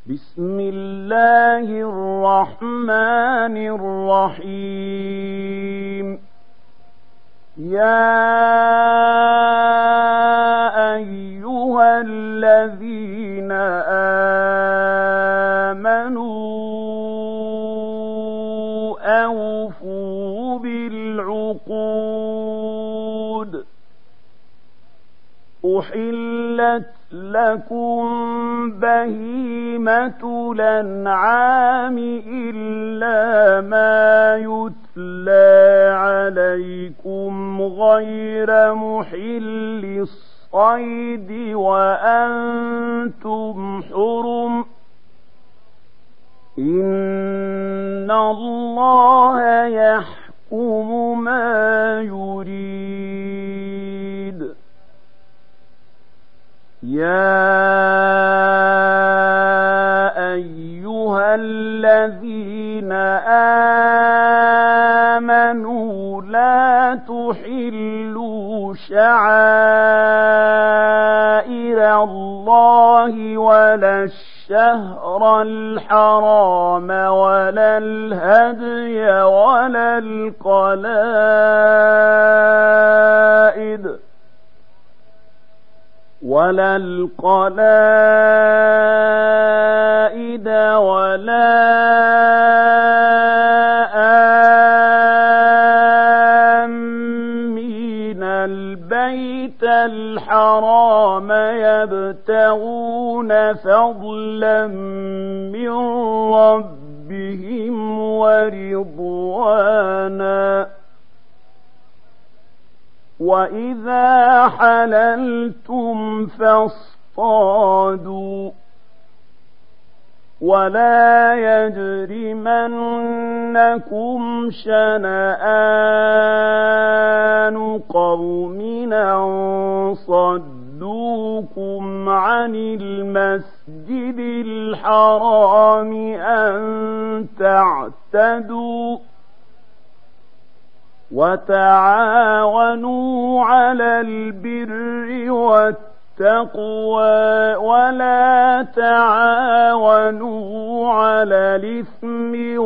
بسم الله الرحمن الرحيم. يا أيها الذين آمنوا أوفوا بالعقود. أحلت لكم بهيمة الأنعام إلا ما يتلى عليكم غير محل الصيد وأنتم حرم. إن الله يحكم ما يريد. يا أيها الذين آمنوا لا تحلوا شعائر الله ولا الشهر الحرام ولا الهدي ولا القلائد ولا آمين البيت الحرام يبتغون فضلا من ربهم ورضوانا. وإذا حللتم فاصطادوا ولا يجرمنكم شنآن قوم أن صدوكم عن المسجد الحرام أن تعتدوا. وتعاونوا على البر والتقوى ولا تعاونوا على الإثم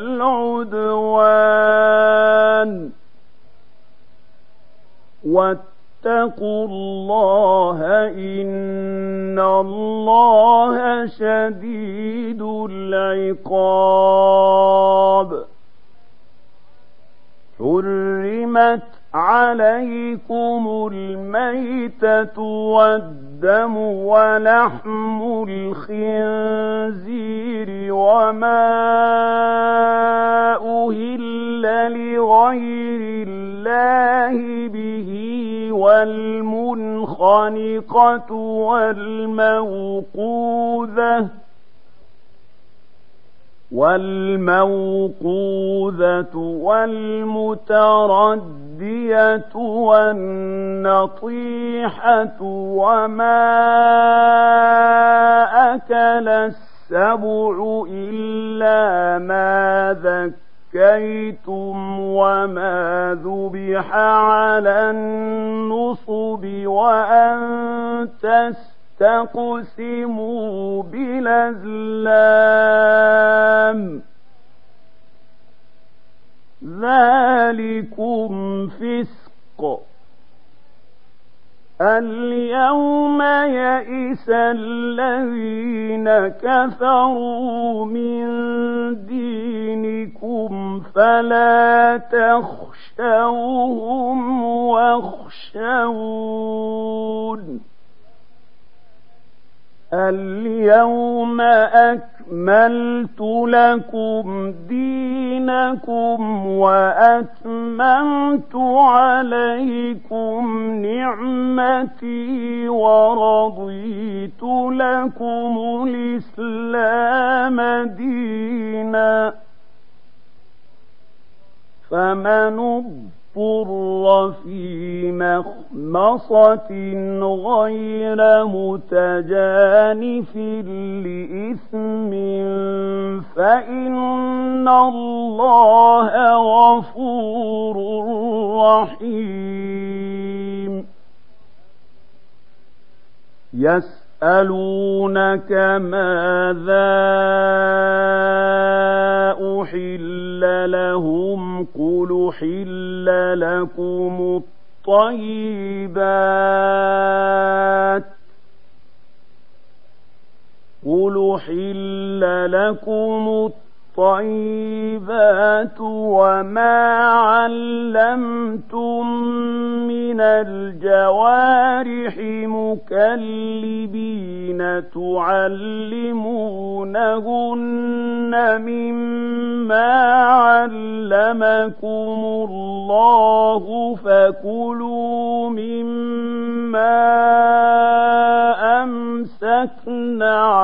والعدوان. واتقوا الله إن الله شديد العقاب. حرمت عليكم الميتة والدم ولحم الخنزير وما أهل لغير الله به والمنخنقة والموقوذة والمتردية والنطيحة وما أكل السبع إلا ما ذكيتم وما ذبح على النصب وأن تقسموا بالأزلام. ذلكم فسق. اليوم يئس الذين كفروا من دينكم فلا تخشوهم واخشون. اليوم أكملت لكم دينكم وأتممت عليكم نعمتي ورضيت لكم الإسلام دينا. فمن اضطر في مخمصة غير متجانف لإثم فإن الله غفور رحيم. يسألونك ماذا أحل لهم قل أحل لكم الطيبات وما علمتم من الجوارح مكلبين تعلمونهن مما علمكم الله فكلوا مما أمسكن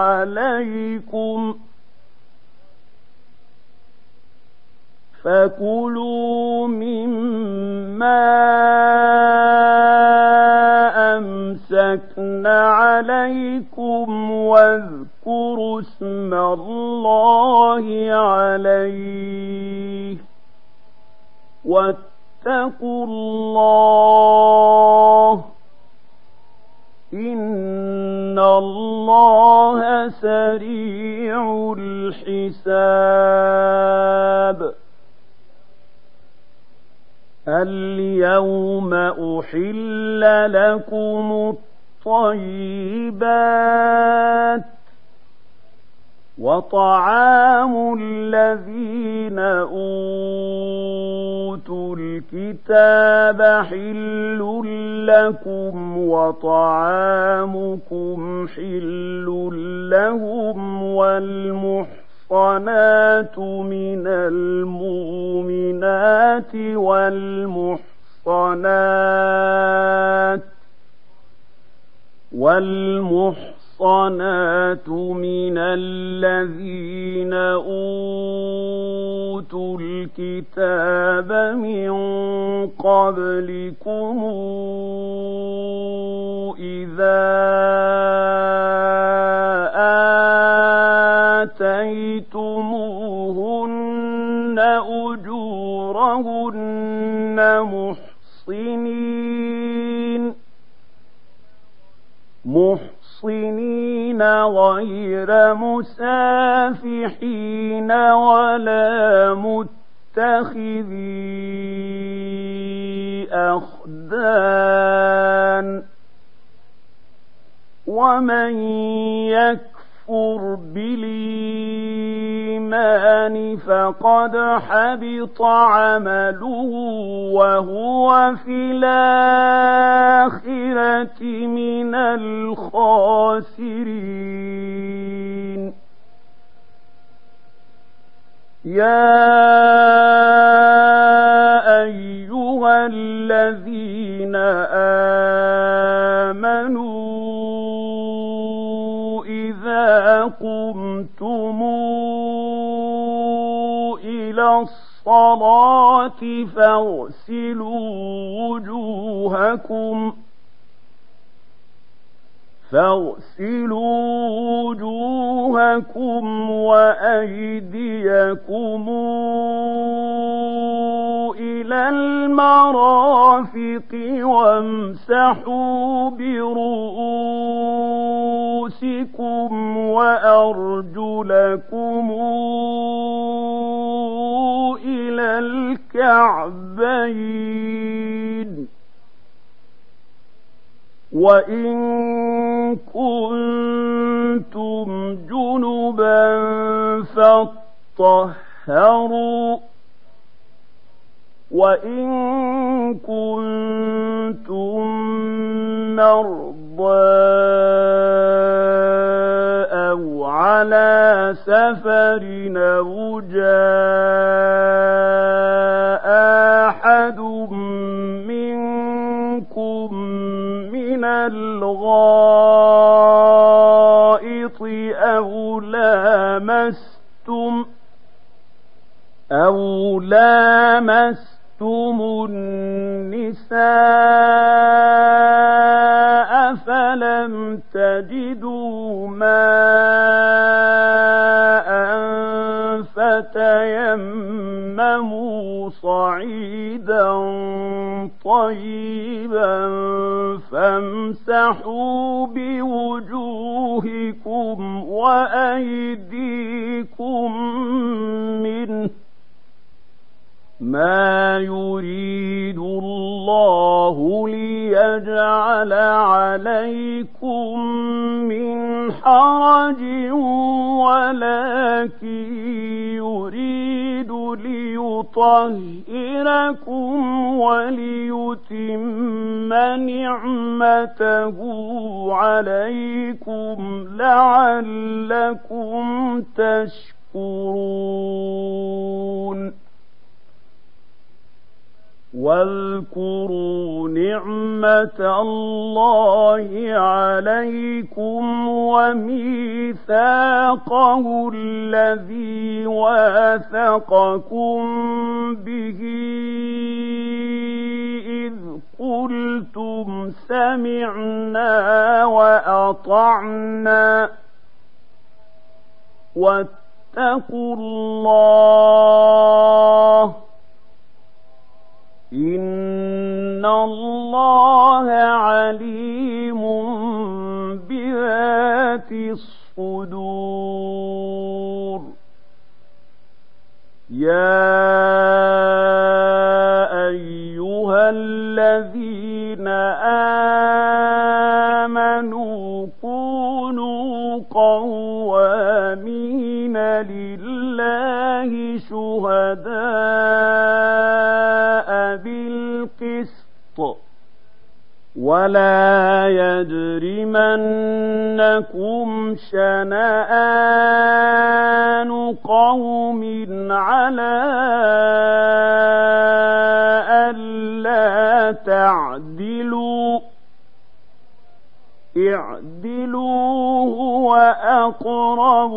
عليكم واذكروا اسم الله عليه واتقوا الله إن الله سريع الحساب. اليوم أحل لكم الطيبات وطعام الذين أوتوا الكتاب حل لكم وطعامكم حل لهم والمحصنات من المؤمنات والمحصنات من الذين أوتوا الكتاب من قبلكم إذا آتيتموهن أجورهن محصنين غير مسافحين ولا متخذي أخدان ومن يكفر بالإيمان فقد حبط عمله وهو في الآخرة من الخاسرين. يا أيها الذين آمنوا إذا قمتم إلى الصلاة فاغسلوا وجوهكم وأيديكم إلى المرافق وامسحوا برؤوسكم وأرجلكم إلى الكعبين وإن كنتم جنبا فاطهروا وإن كنتم مرضى أو على سفر أو جاء أحد منكم من الغائط أو لامستم النساء فلم تجدوا ماء فتيمموا صعيدا طيبا فامسحوا بوجوهكم أَيْدِيَهُمْ وَأَيْدِيكُمْ مِنْهُ مَا يُرِيدُ اللَّهُ لِيَجْعَلَ عَلَيْكُمْ مِنْ حَرَجٍ وَلَكِنْ يُرِيدُ لِيُطَهِّرَكُمْ وَلِيُتِمَّ نِعْمَتَهُ عَلَيْكُمْ لَعَلَّكُمْ تَشْكُرُونَ واذكروا نعمة الله عليكم وميثاقه الذي واثقكم به إذ قلتم سمعنا وأطعنا واتقوا الله إن الله عليم بذات الصدور يا أيها الذين آمنوا كونوا قوامين لله شهداء بالقسط ولا يجرمنكم شنآن قوم على ألا تعدلوا اعدلوا هو أقرب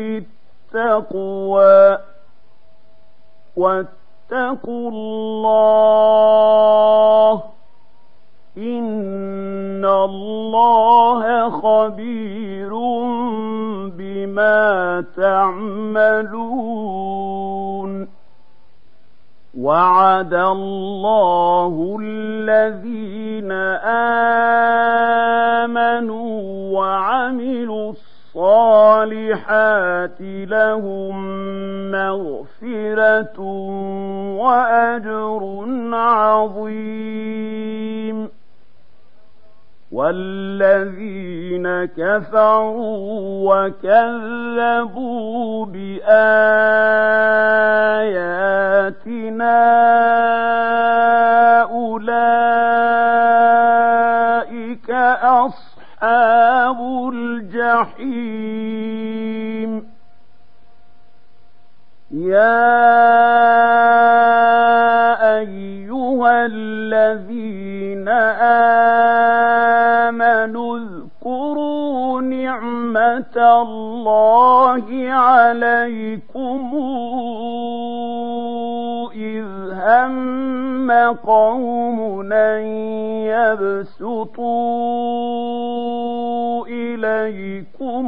للتقوى واتقوا الله إن الله خبير بما تعملون وعد الله الذين آمنوا وعملوا الصالحات لهم مغفرة وأجر عظيم والذين كفروا وكذبوا بآياتنا أولئك أصحاب الجحيم يا أيها الذين آمنوا اذكروا نعمة الله عليكم إذ هم قوم أن يبسطوا إليكم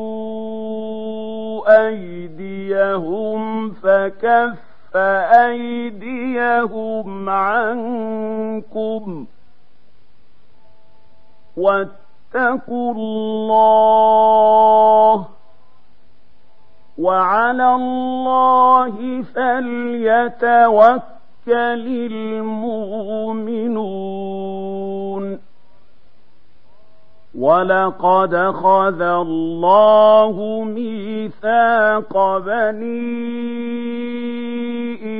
أيديهم فكف أيديهم عنكم واتقوا الله وعلى الله فليتوكل المؤمنون ولقد أخذ الله ميثاق بني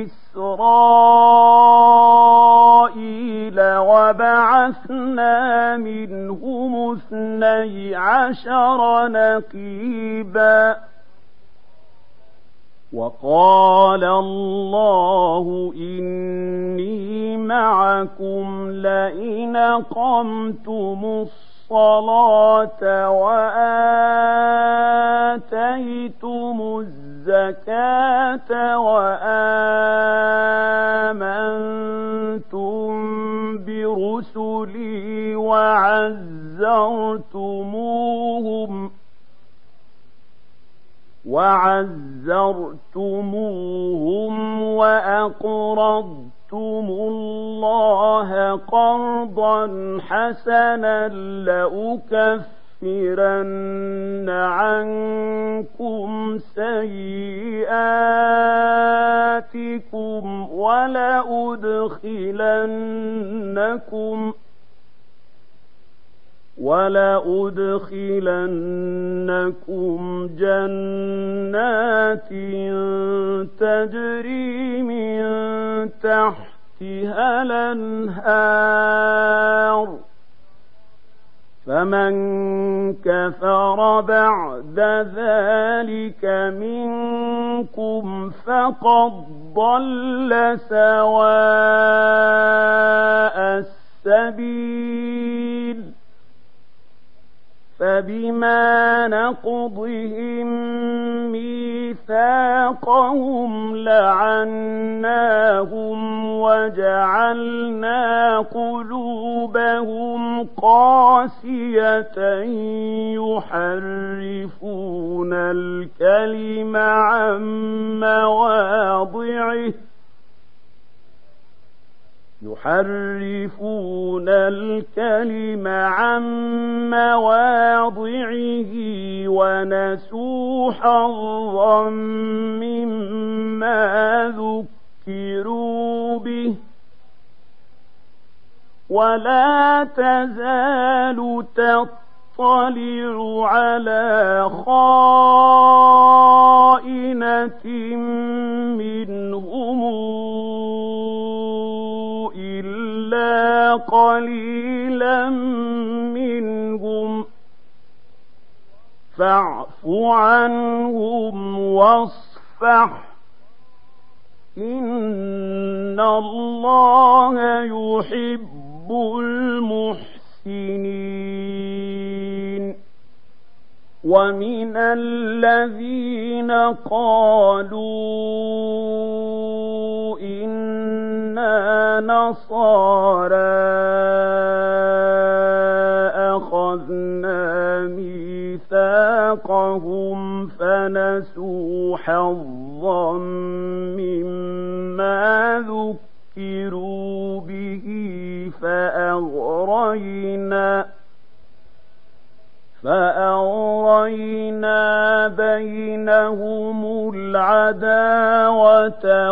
إسرائيل وبعثنا منهم 12 نقيبا وقال الله إني معكم لئن أقمتم الصلاة وآتيتم الزكاة وآمنتم برسلي وعزرتموهم وأقرضتم الله قرضا حسنا لأكفرن لَأُكَفِّرَنَّ عَنكُمْ سَيِّئَاتِكُمْ وَلَأُدْخِلَنَّكُمْ جَنَّاتٍ تَجْرِي مِن تَحْتِهَا الْأَنْهَارُ فَمَن كَفَرَ بَعْدَ ذَلِكَ مِنكُمْ فَقَدْ ضَلَّ سَوَاءَ السَّبِيلِ فَبِمَا نَقْضِهِم مِّيثَاقَهُمْ لَعَنَّاهُمْ وَجَعَلْنَا قُلُوبَهُمْ قَاسِيَةً يُحَرِّفُونَ الْكَلِمَ عَن مَّوَاضِعِهِ وَنَسُوا حَظًّا مِّمَّا ذُكِّرُوا بِهِ وَلَا تَزَالُ تَطَّلِعُ عَلَىٰ خَائِنَةٍ مِّنْهُمْ إِلَّا قَلِيلًا مِّنْهُمْ فَاعْفُ عَنْهُمْ وَاصْفَحْ إِنَّ اللَّهَ يُحِبُّ الْمُحْسِنِينَ وَمِنَ الَّذِينَ قَالُوا إِنَّا نَصَارَىٰ أَخَذْنَا مِيثَاقَهُمْ فَنَسُوا حَظًّا مِّمَّا ذُكِّرُوا بِهِ فَأَغْرَيْنَا بَيْنَهُمُ الْعَدَاوَةَ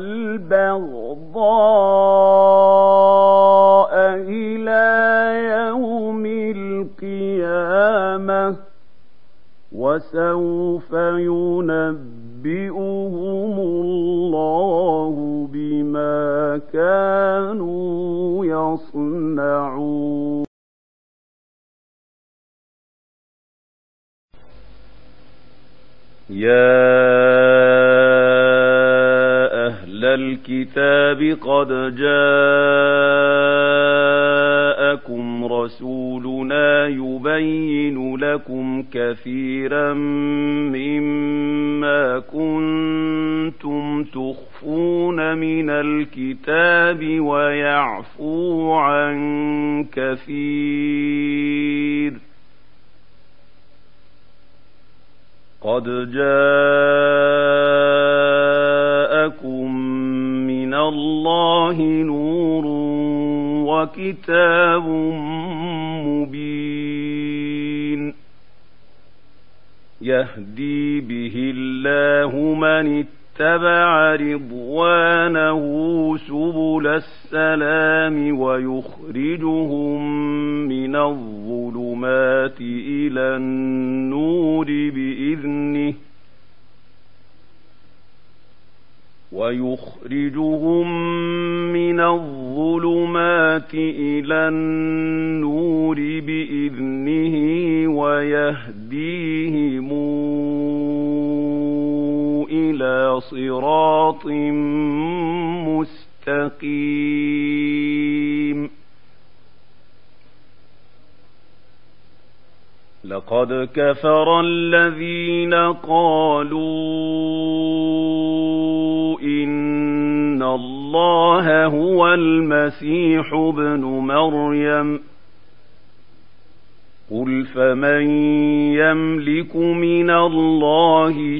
وَالْبَغْضَاءَ إِلَىٰ يَوْمِ الْقِيَامَةِ وَسَوْفَ يُنَبِّئُهُمُ اللَّهُ بِمَا كَانُوا يَصْنَعُونَ يَا أَهْلَ الْكِتَابِ قَدْ جَاءَكُمْ رَسُولُنَا يُبَيِّنُ لَكُمْ كَثِيرًا مِّمَّا كُنتُمْ تُخْفُونَ مِنَ الْكِتَابِ وَيَعْفُو عَن كَثِيرٍ قَدْ جَاءَكُم مِّنَ اللَّهِ نُورٌ وَكِتَابٌ مُّبِينٌ يَهْدِي بِهِ اللَّهُ مَنِ اتَّبَعَ رِضْوَانَهُ سُبُلَ السَّلَامِ وَيُخْرِجُهُم مِّنَ الظُّلُمَاتِ إِلَى النُّورِ بِإِذْنِهِ وَيَهْدِيهِمْ إِلَى صِرَاطٍ مُّسْتَقِيمٍ لَقَدْ كَفَرَ الَّذِينَ قَالُوا إِنَّ اللَّهَ هُوَ الْمَسِيحُ ابْنُ مَرْيَمَ قل فمن يملك من الله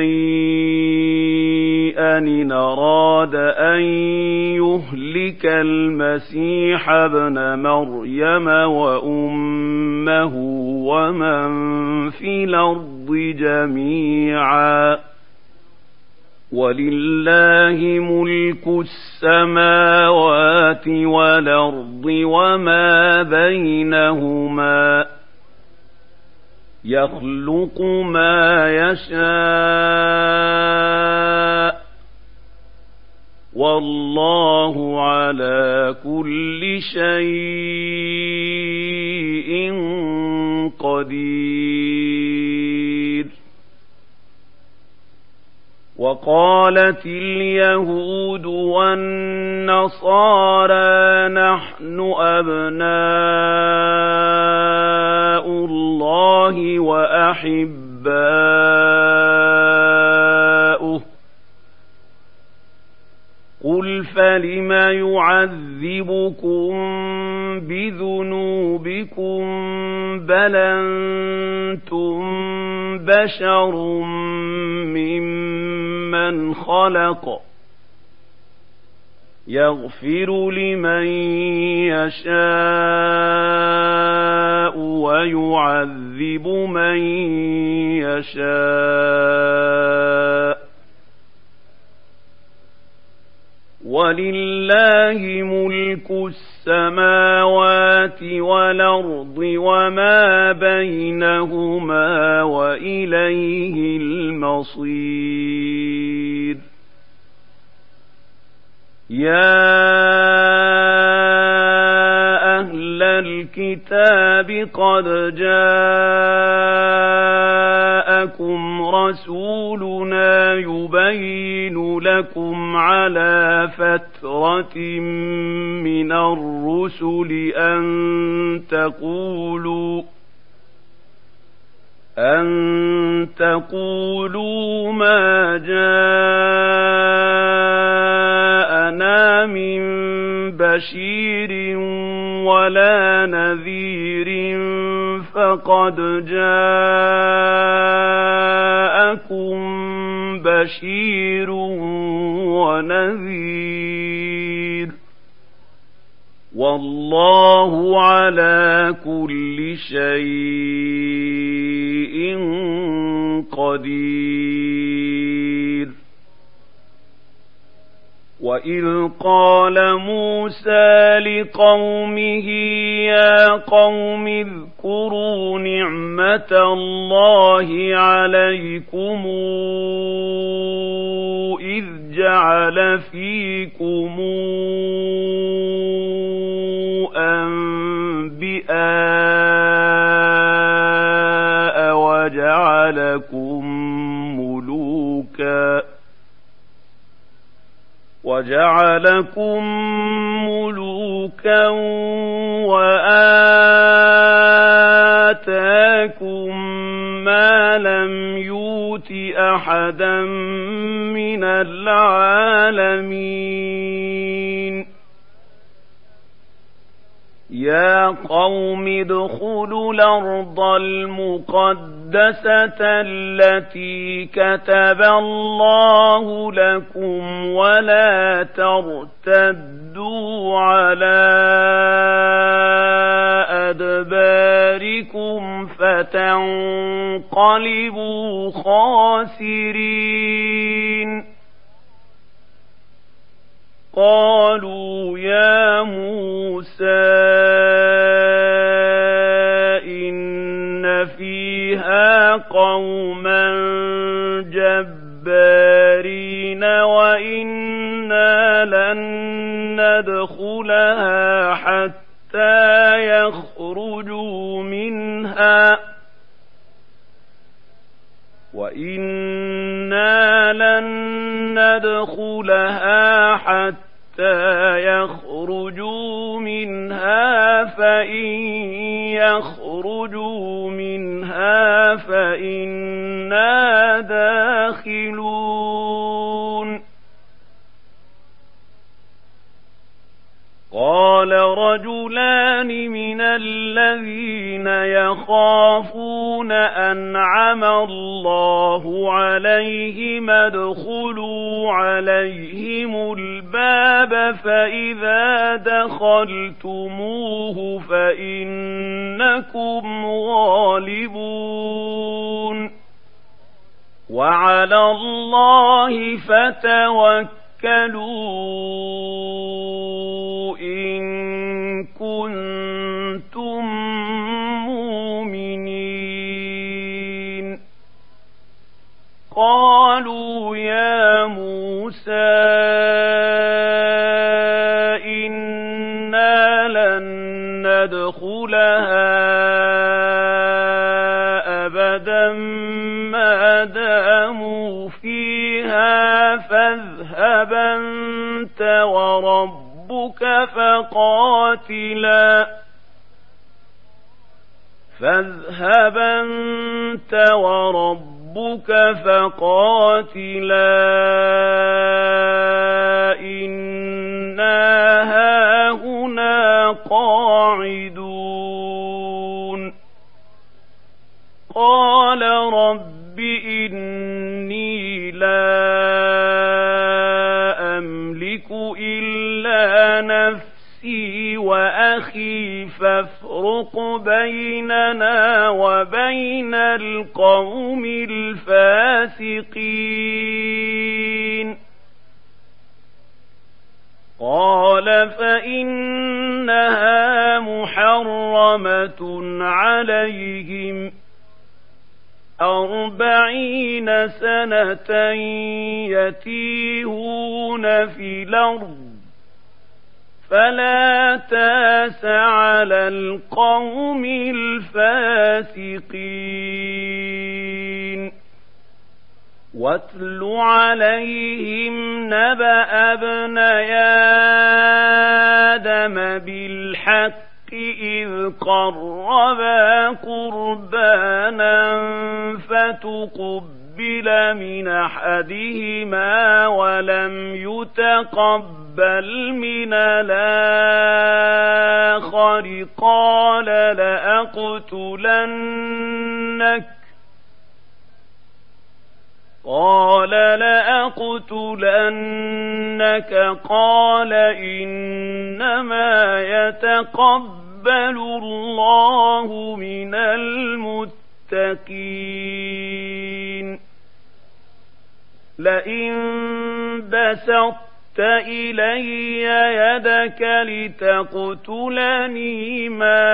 شيئا إن أراد أن يهلك المسيح ابن مريم وأمه ومن في الأرض جميعا ولله ملك السماوات والأرض وما بينهما يخلق ما يشاء والله على كل شيء قدير. وقالت اليهود والنصارى نحن أبناء الله وأحباؤه قل فلم يعذبكم بذنوبكم بل أنتم بشر ممن خلق يغفر لمن يشاء ويعذب من يشاء ولله ملك السماوات والأرض وما بينهما وإليه المصير. يا أهل الكتاب قد جاءكم رسولنا يبين لكم على فترة من الرسل أن تقولوا ما جاءنا من بشير ولا نذير فقد جاءكم بشير ونذير والله على كل شيء قدير. وإذ قال موسى لقومه يا قوم اذكروا نعمة الله عليكم إذ جعل فيكم أنبياء وجعلكم ملوكا وآتاكم ما لم يؤت أحدا من العالمين. يا قوم ادخلوا الأرض المقدسة التي كتب الله لكم ولا ترتدوا على أدباركم فتنقلبوا خاسرين. قالوا يا موسى إن فيها قوما جبارين وإنا لن ندخلها حتى يخرجوا منها فإن يخرجوا منها فإنا داخلون. قال رجلان من الذين يخافون أنعم الله عليهم ادخلوا عليهم الباب فإذا دخلتموه فإنكم غالبون وعلى الله فتوكلوا إن كنتم مؤمنين قالوا يا موسى إنا لن ندخلها أبدا ما داموا فيها فاذهب أنت وربك فقاتلا إنا هاهنا قاعدون قال رب إني لا أملك إلا نفسي وأخي فافرق بيننا وبين القوم الفاسقين قال فإنها محرمة عليهم 40 سنة يتيهون في الأرض فلا تاس على القوم الفاسقين واتل عليهم نبأ ابني آدم بالحق إذ قربا قربانا فتقبل من أحدهما ولم يتقبل من الآخر قال لأقتلنك قال إنما يتقبل الله من المتقين لئن بسطت إلي يدك لتقتلني ما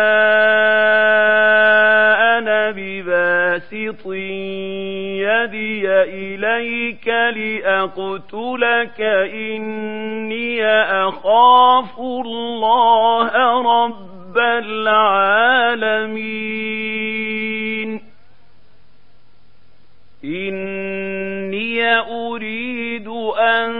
أنا بباسط يدي إليك لأقتلك إني أخاف الله رب العالمين إني أريد أن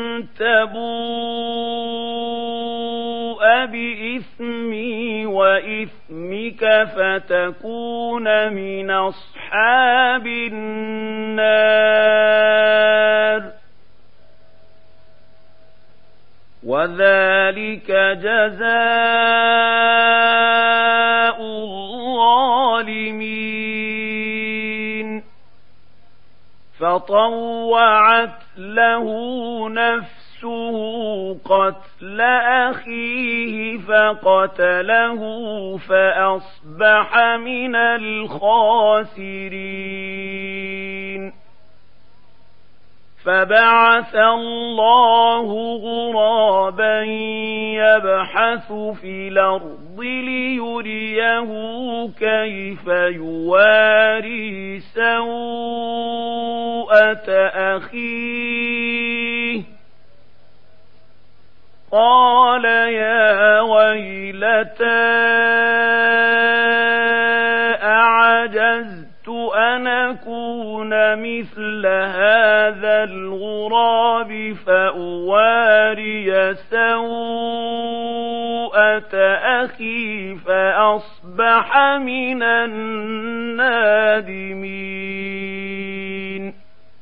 تبوء بإثمي وإثمك فتكون من أصحاب النار وذلك جزاء الظالمين فطوعت له نفسه قتل أخيه فقتله فأصبح من الخاسرين فبعث الله غرابا يبحث في الأرض ليريه كيف يواري سوءة أخيه قال يا ويلتى أعجزت أن أكون مثل هذا الغراب فأواري سوءة أخي فأصبح من النادمين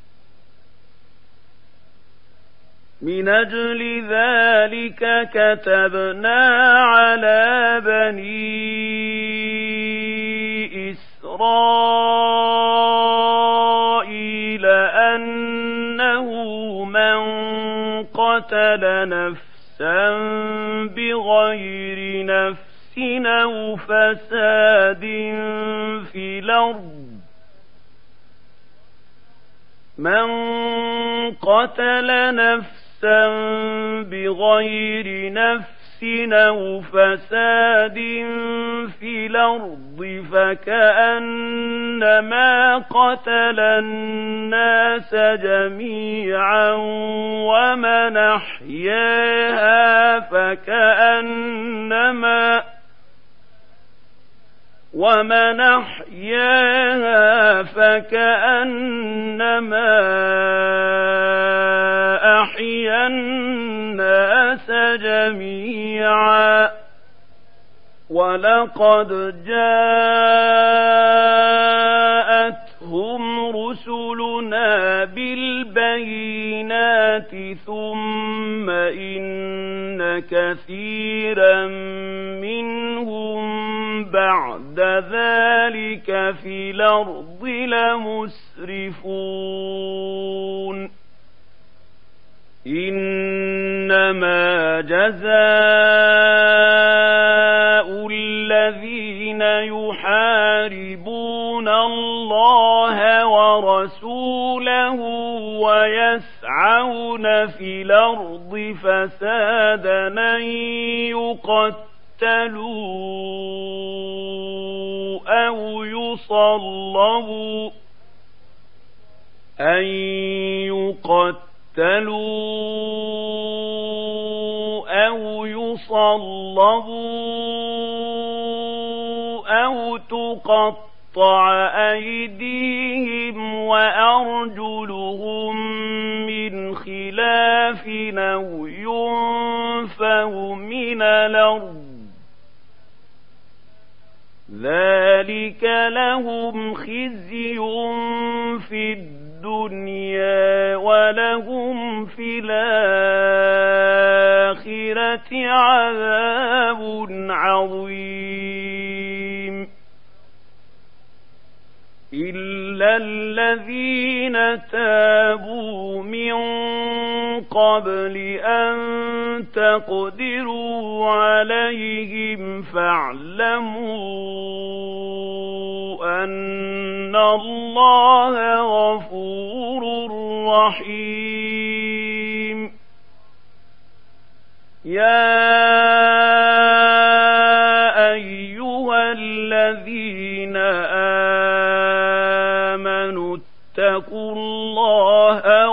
من أجل ذلك كتبنا على بني إسرائيل إسرائيل أنه من قتل نفسا بغير نفس أو فساد في الأرض من قتل نفسا بغير نفس أو فساد في الأرض فكأنما قتل الناس جميعا ومن أحياها فكأنما أحيا الناس جميعا ولقد جاءتهم رسلنا بالبينات ثم إن كثيرا منهم بعد ذلك في الأرض لمسرفون إنما جزاء الذين يحاربون الله ورسوله ويسعون في الأرض فسادا أن يقتلوا أو يصلبوا أو تقطع أيديهم وأرجلهم من خلاف أو ينفوا من الأرض ذلك لهم خزي في الدنيا ولهم في الآخرة عذاب عظيم إلا الذين تابوا من قبل أن تقدروا عليهم فاعلموا أن الله غفور رحيم يا أيها الذين آمنوا اتقوا الله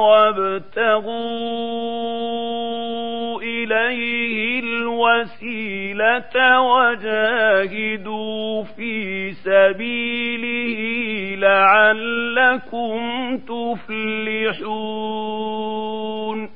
وابتغوا إليه الوسيلة وجاهدوا في سبيله لعلكم تفلحون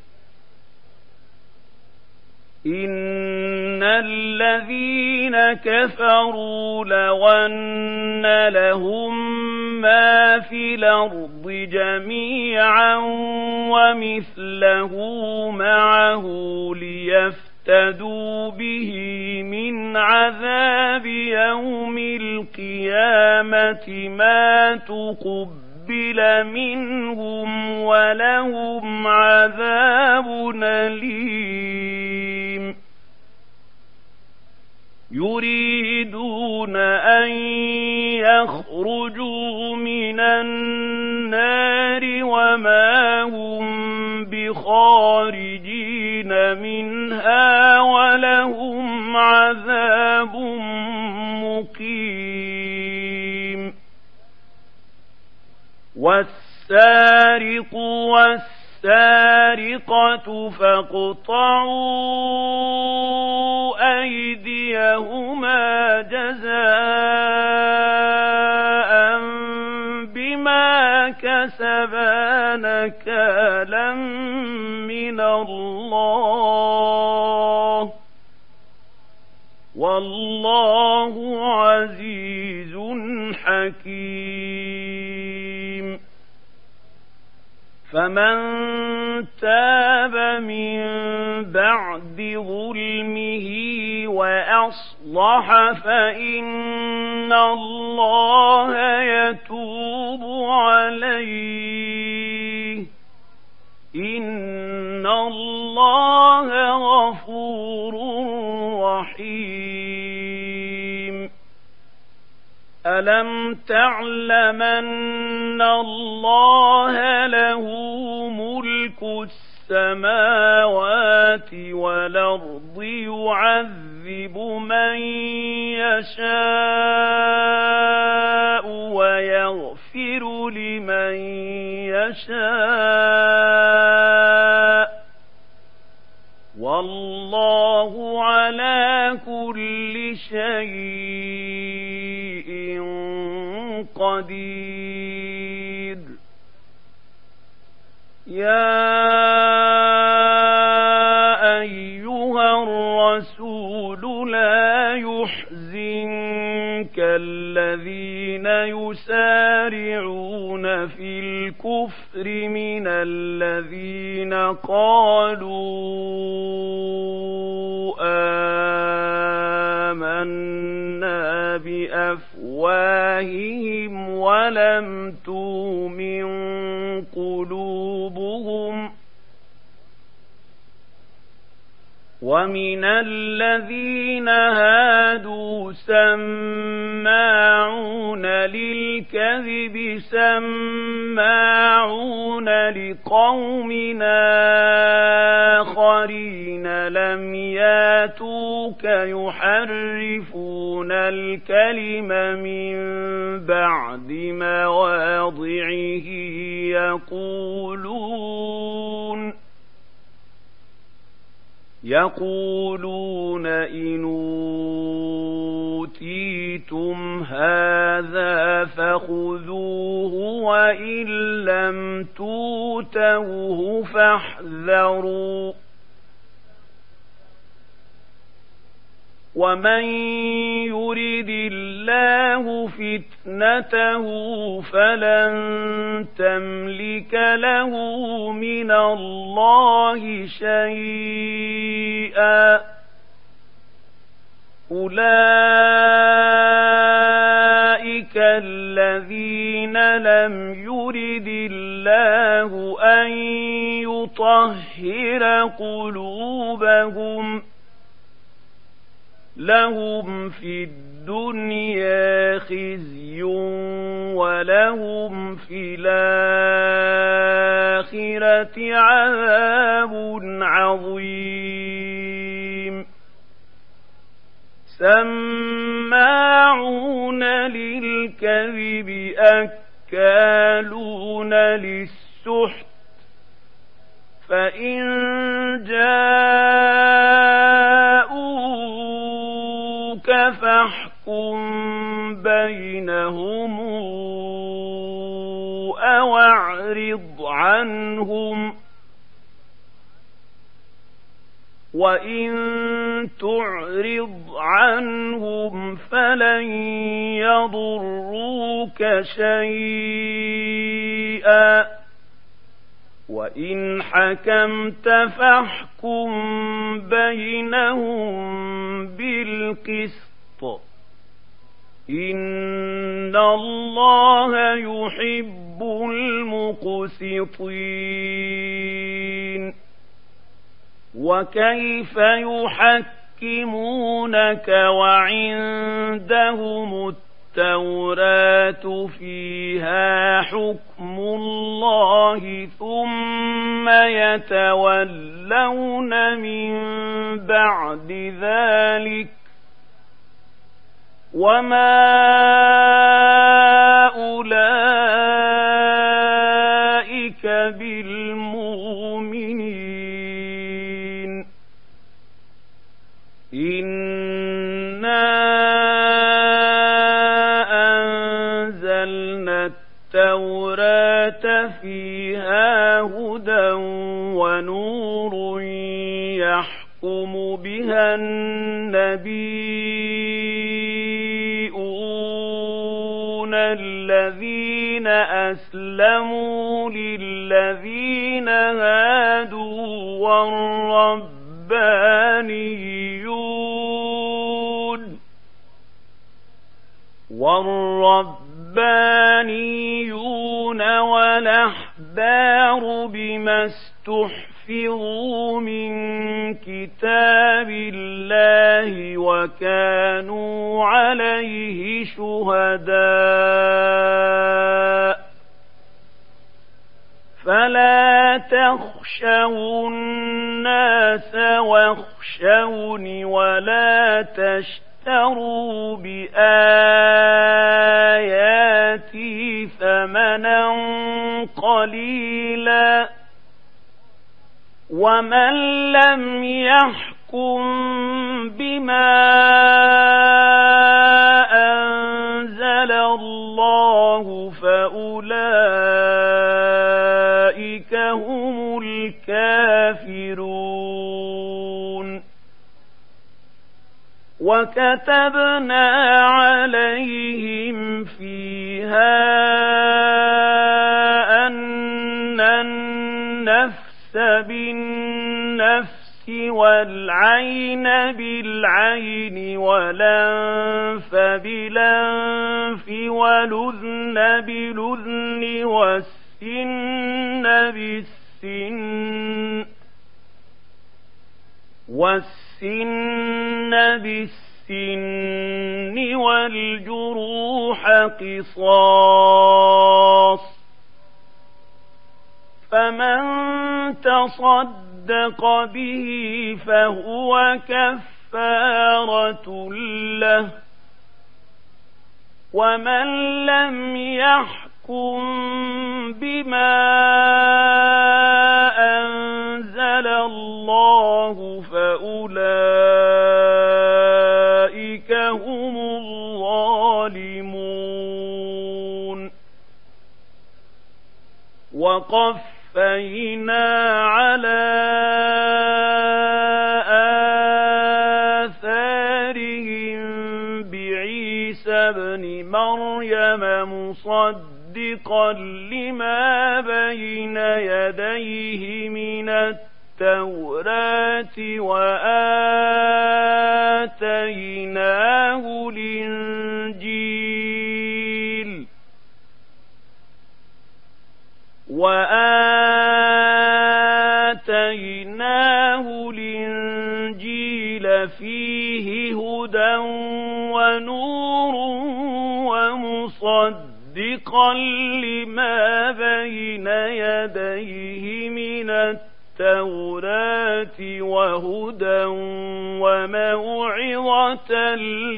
إن الذين كفروا لو أن لهم ما في الأرض جميعا ومثله معه ليفتدوا به من عذاب يوم القيامة ما تقبل منهم ولهم عذاب أليم يريدون أن يخرجوا من النار وما هم بخارجين منها ولهم عذاب مقيم والسارق والسارقة فاقطعوا أيديهما جزاء بما كسبا نكالا من الله والله عزيز حكيم فمن تاب من بعد ظلمه وأصلح فإن الله يتوب عليه إن الله غفور رحيم ألم تعلم أن الله له ملك السماوات والأرض يعذب من يشاء ويغفر لمن يشاء والله على كل شيء قدير يا أيها الرسول لا يحزنك الذين يسارعون في الكفر من الذين قالوا آمنا بأفواههم ولم تؤمن قلوبهم ومن الذين هادوا سماعون للكذب سماعون لقوم آخرين لم ياتوك يحرفون الكلم من بعد مواضعه يقولون إن أوتيتم هذا فخذوه وإن لم تؤتوه فاحذروا ومن يرد الله فتنته فلن تملك له من الله شيئا أولئك الذين لم يرد الله أن يطهر قلوبهم لهم في الدنيا خزي ولهم في الآخرة عذاب عظيم سماعون للكذب أكالون للسحت فإن جاءوك فاحكم بينهم أو أعرض عنهم وإن تعرض عنهم فلن يضروك شيئا وإن حكمت فاحكم بينهم بالقسط إن الله يحب المقسطين وكيف يحكمونك وعندهم التوراة فيها حكم الله ثم يتولون من بعد ذلك وما أولئك بالمؤمنين إنا أنزلنا التوراة فيها هدى ونور يحكم بها النبيون الذين أسلموا للذين هادوا والربانيون الأحبار بما استحفظوا من كتاب الله وكانوا عليه شهداء فلا تخشوا الناس واخشوني ولا تشتروا بآياتي ثمنا قليلا ومن لم يحكم بما أنزل الله فأولئك هم الكافرون وكتبنا عليهم فيها أن النفس بالنفس والعين بالعين والأنف بالأنف والأذن بالأذن والسن بالسن والجروح قصاص فمن تصدق به فهو كفارة له ومن لم يحكم بما أنزل الله فأولئك هم الظالمون وقفينا على آثارهم بعيسى ابن مريم مصدقا لما بين يديه من التوراة وآتيناه الإنجيل فيه هدى ونور ومصدقا لما بين يديه من التوراة وهدى وموعظة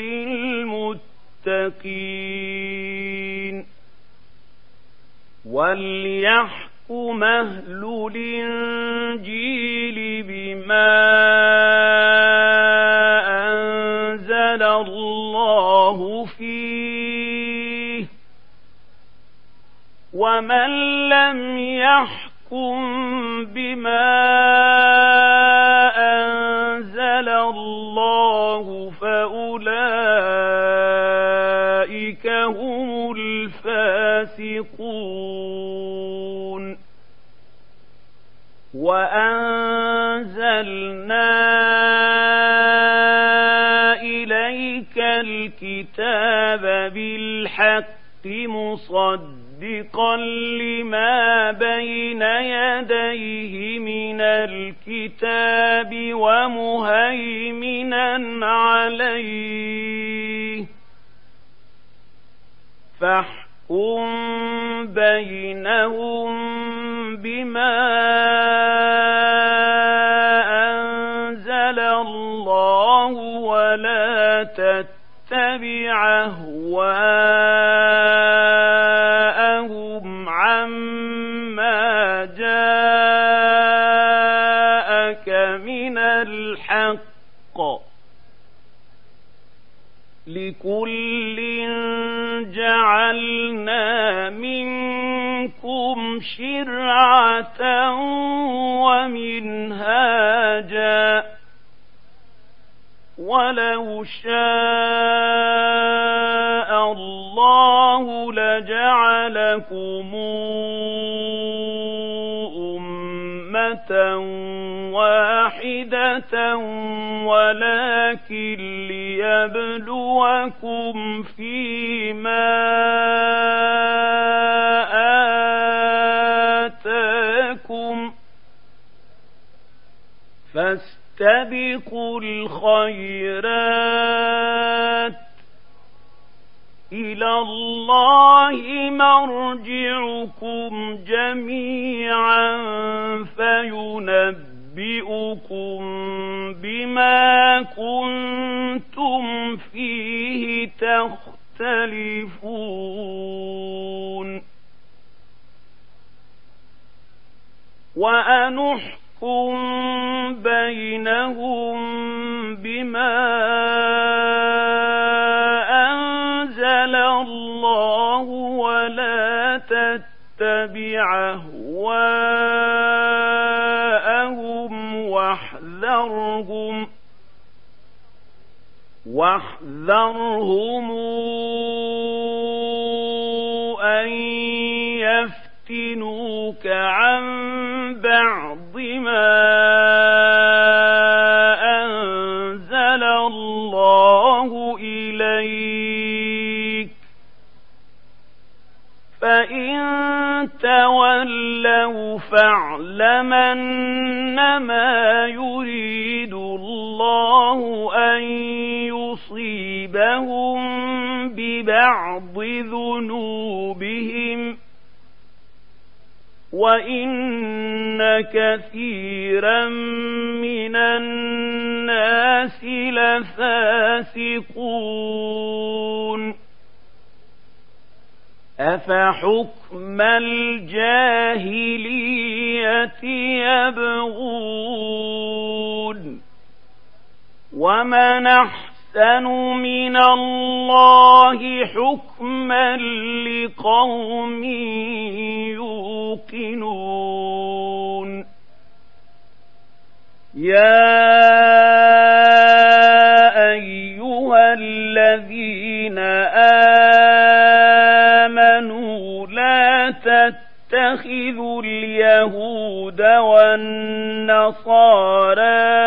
للمتقين وليحكم أهل الإنجيل بما أنزل الله فيه ومن لم يحكم بما أنزل الله فأولئك هم الفاسقون وأنزلنا إليك الكتاب بالحق مصدقا لما بين يديه من الكتاب ومهيمنا عليه فاحكم بينهم بما أنزل الله ولا تتبع أهواءهم عما جاءك من الحق لكل جعلنا منكم شرعة ومنهاجا ولو شاء الله لجعلكم أمة واحدة ولكن ليبلوكم فيما فاستبقوا الخيرات إلى الله مرجعكم جميعا فينبئكم بما كنتم فيه تختلفون وأنحكم بينهم بما أنزل الله ولا تتبع أهواءهم واحذرهم أن يفتنوك عن بعض ما أنزل الله إليك فإن تولوا فاعلم أنما يريد الله أن يصيبهم ببعض ذنوبهم وإن كثيرا من الناس لفاسقون أفحكم الجاهلية يبغون ومن أحسن من الله حكما لقوم يوقنون يا أيها الذين آمنوا لا تتخذوا اليهود والنصارى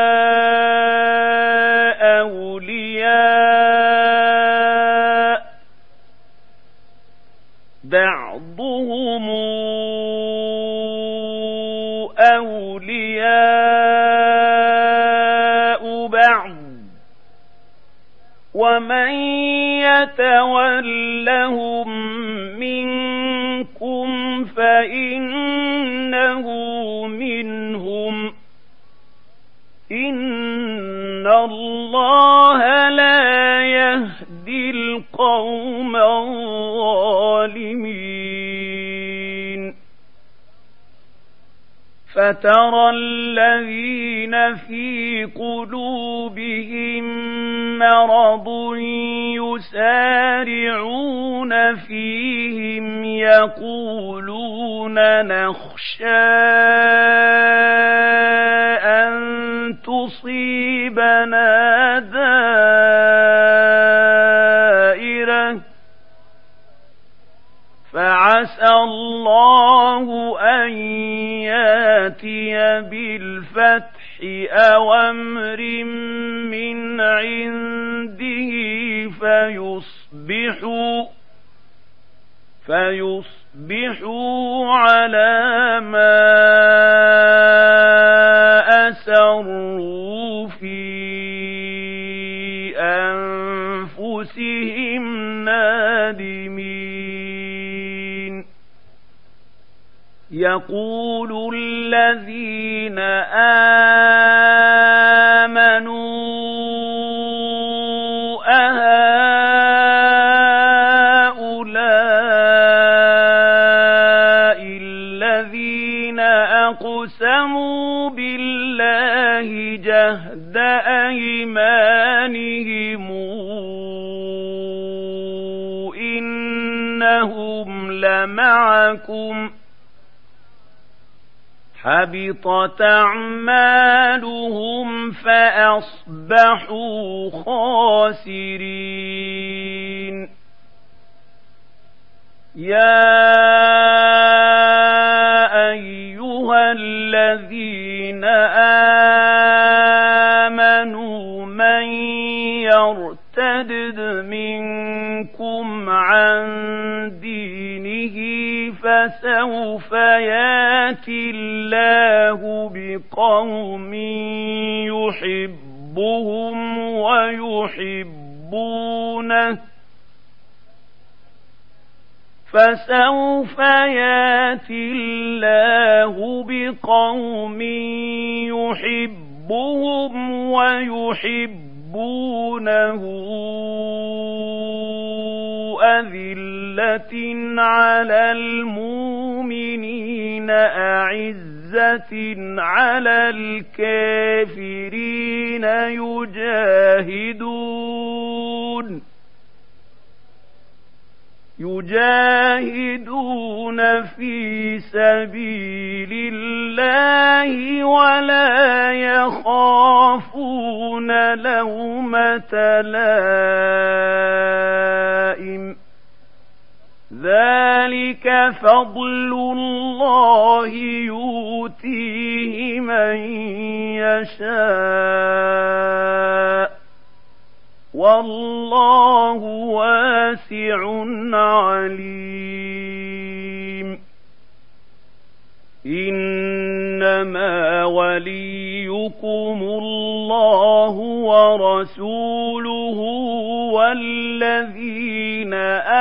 أولياء بعضهم أولياء بعض ومن يتولهم منكم فإنه منهم إن الله لا يهدي القوم الظالمين فترى الذين في قلوبهم مرض يسارعون فيهم يقولون نخشى أن تصيبنا دائرة فعسى الله أن ياتي بالفتح أو أمر من عنده فيصبحوا على ما أسروا في أنفسهم نادمين يقول الذين آمنوا أهؤلاء الذين أقسموا بالله جهد أيمانهم إنهم لمعكم حبطت أعمالهم فأصبحوا خاسرين يا أيها الذين آمنوا من يرتد منكم عن دينه فسوف يأتي يأتي الله بقوم يحبهم ويحبونه فسوف يأتي الله بقوم يحبهم ويحبونه أذلة على المؤمنين أعزة على الكافرين يجاهدون في سبيل الله ولا يخافون لومة لائم ذلك فضل الله يؤتيه من يشاء والله واسع عليم إنما وليكم الله ورسوله والذين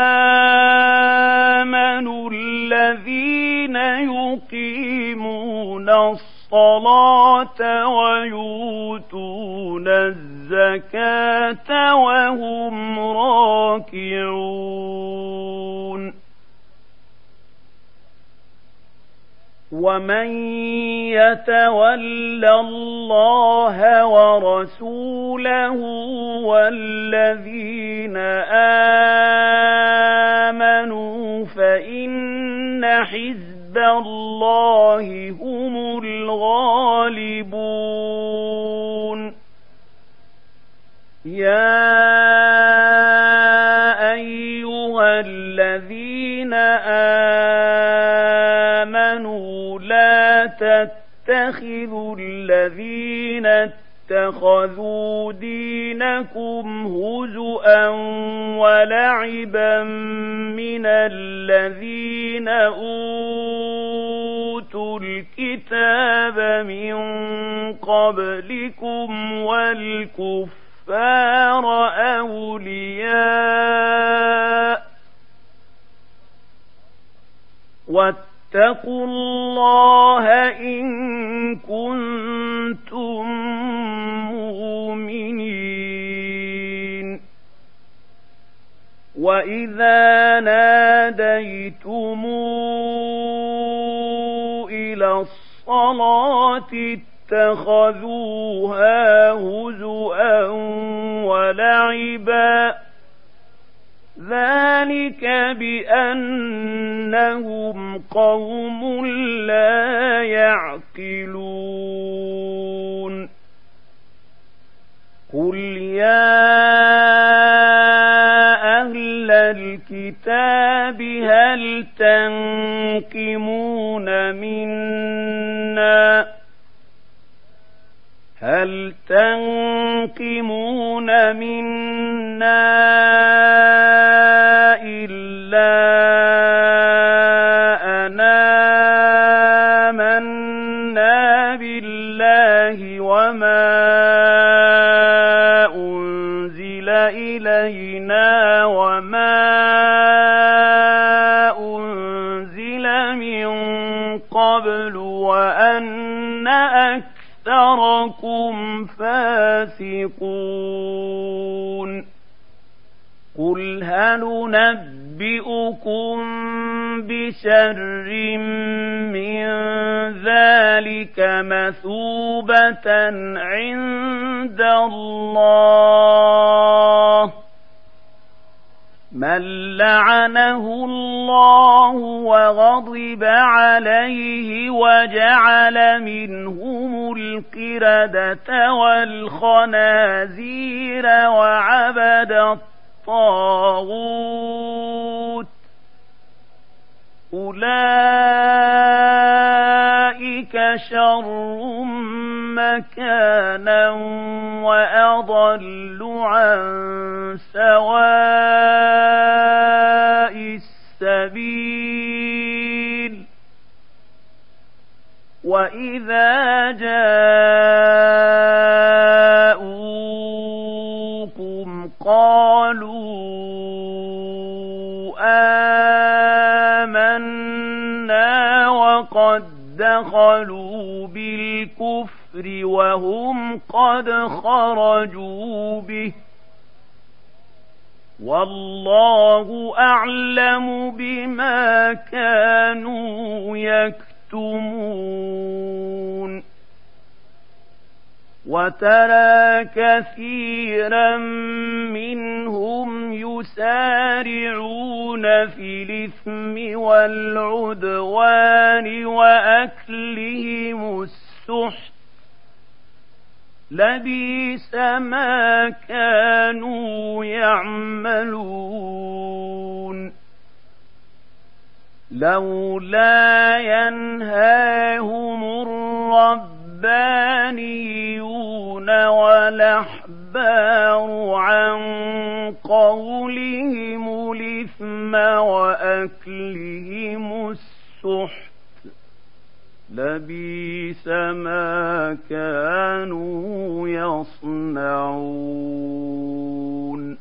آمنوا الذين يقيمون الصلاة ويؤتون الزكاة وهم راكعون ومن يتول الله ورسوله والذين آمنوا فإن حزب الله هم الغالبون يا أيها الذين آمنوا لا تتخذوا الذين اتخذوا دينكم هزؤا ولعبا من الذين أوتوا الكتاب من قبلكم والكفار أولياء واتقوا الله إن كنتم مؤمنين وإذا ناديتم إلى الصلاة اتخذوها هزؤا ولعبا ذلك بأنهم قوم لا يعقلون قل يا أهل الكتاب هل تنقمون منا إلا أن آمنا بالله وما أنزل إلينا وما أنزل من قبل وأن أكثركم فاسقون قل هل ننبئكم بشر من ذلك مثوبة عند الله من لعنه الله وغضب عليه وجعل منهم القردة والخنازير وعبد الطاغوت أولئك شر مكانا وأضل عن سواء السبيل وإذا جاءوكم قالوا آمنا وقد دخلوا بالكفر وهم قد خرجوا به والله أعلم بما كانوا يكتمون وترى كثيرا منهم يسارعون في الإثم والعدوان وأكلهم السحت لبئس ما كانوا يعملون لولا ينهاهم الربانيون والأحبار عن قولهم الإثم وأكلهم السحت لبئس ما كانوا يصنعون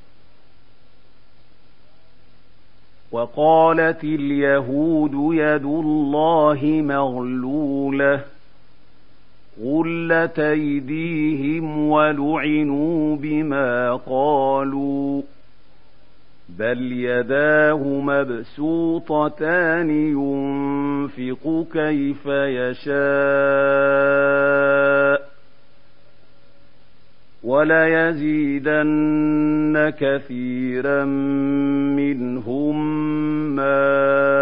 وقالت اليهود يد الله مغلولة غلت أيديهم ولعنوا بما قالوا بل يداه مبسوطتان ينفق كيف يشاء وليزيدن كثيرا منهم ما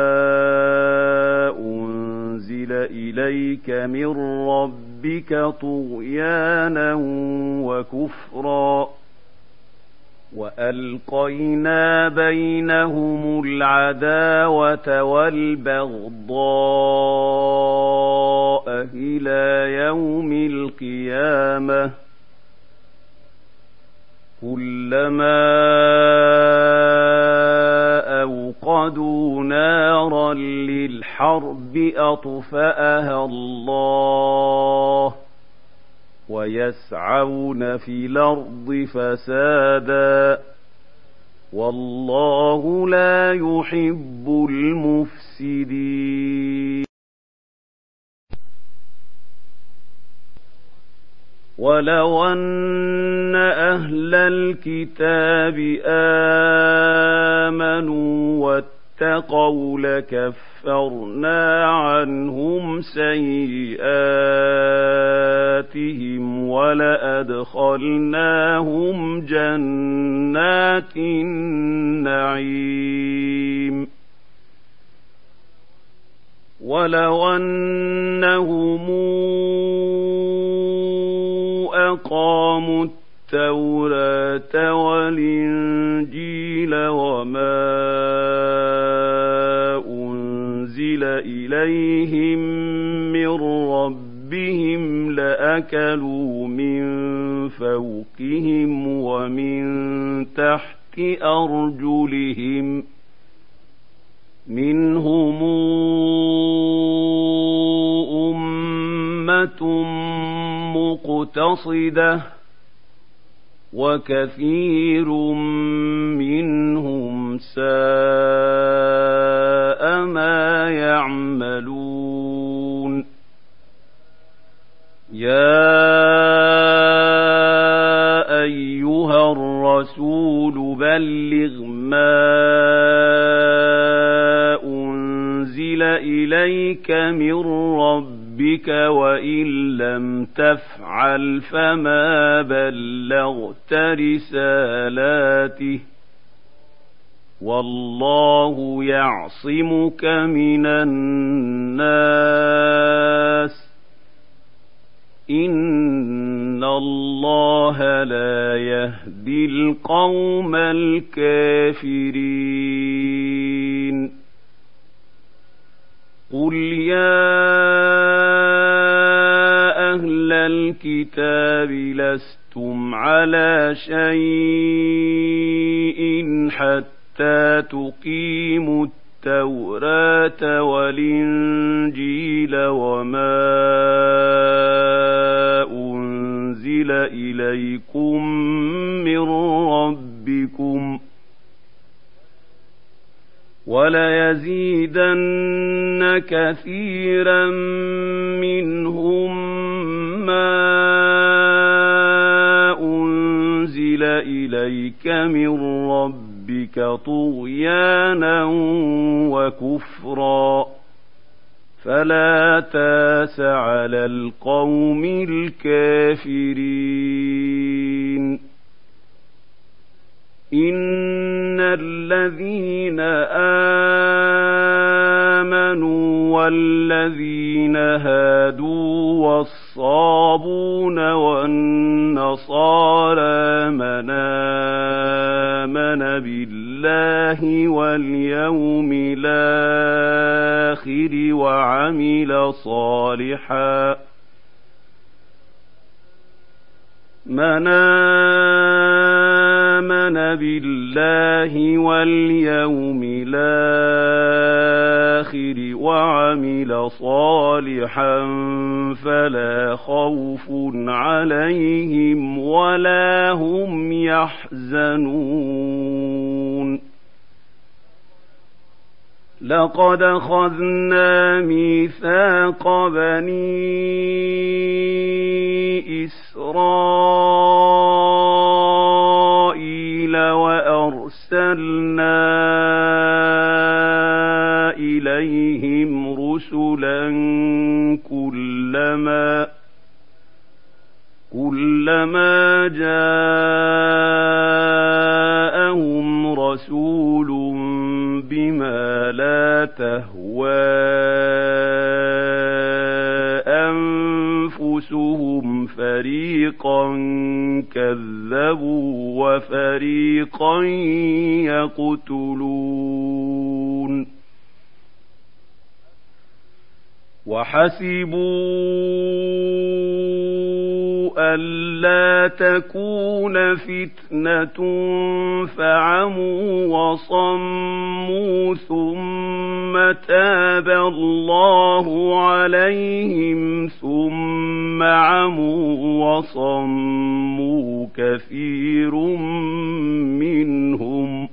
أنزل إليك من ربك طغيانا وكفرا وألقينا بينهم العداوة والبغضاء إلى يوم القيامة كلما أوقدوا نارا للحرب أطفأها الله ويسعون في الأرض فسادا والله لا يحب المفسدين ولو أن أهل الكتاب آمنوا واتقوا لكفرنا عنهم سيئاتهم ولأدخلناهم جنات النعيم ولو أنهم أقاموا التوراة والإنجيل وما أنزل إليهم من ربهم لأكلوا من فوقهم ومن تحت أرجلهم منهم أمة مقتصدة وكثير منهم ساء ما يعملون يا أيها الرسول بلغ ما أنزل إليك من ربك وإن لم تفعل فما بلغت رسالاته والله يعصمك من الناس إن الله لا يهدي القوم الكافرين قل يا أهل الكتاب لستم على شيء حتى تقيموا التوراة والإنجيل وما أنزل إليكم من ربكم وليزيدن كثيرا منهم ما أنزل إليك من ربك طغيانا وكفرا فلا تاس على القوم الكافرين إن الذين آمنوا والذين هادوا والصابون والنصارى من آمن بالله واليوم الآخر وعمل صالحا من آمن بالله واليوم الآخر وعمل صالحا فلا خوف عليهم ولا هم يحزنون لقد أخذنا ميثاق بني إسرائيل وأرسلنا إليهم رسلا كلما جاءهم رسول بما لا تهوى أنفسهم فريقا كذبوا وفريقا يقتلون وحسبوا ألا تكون فتنة فعموا وصموا ثم تاب الله عليهم ثم عموا وصموا كثير منهم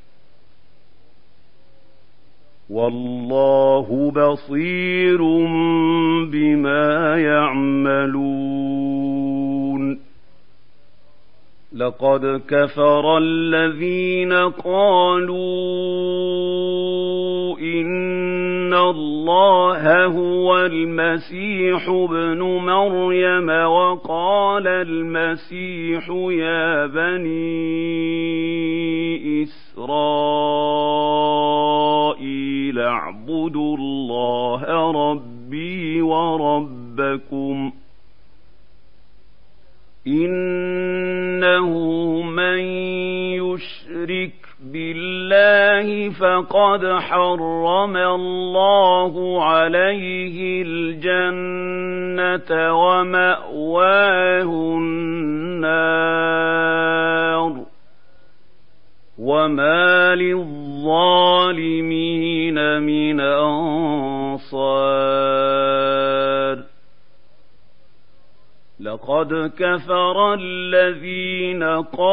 والله بصير بما يعملون لقد كفر الذين قالوا إن الله هو المسيح ابن مريم وقال المسيح يا بني إسرائيل اعبدوا الله ربي وربكم إنه من يشرك بالله فقد حرم الله عليه الجنة ومأواه النار وما للظالمين من أنصار لقد كفر الذين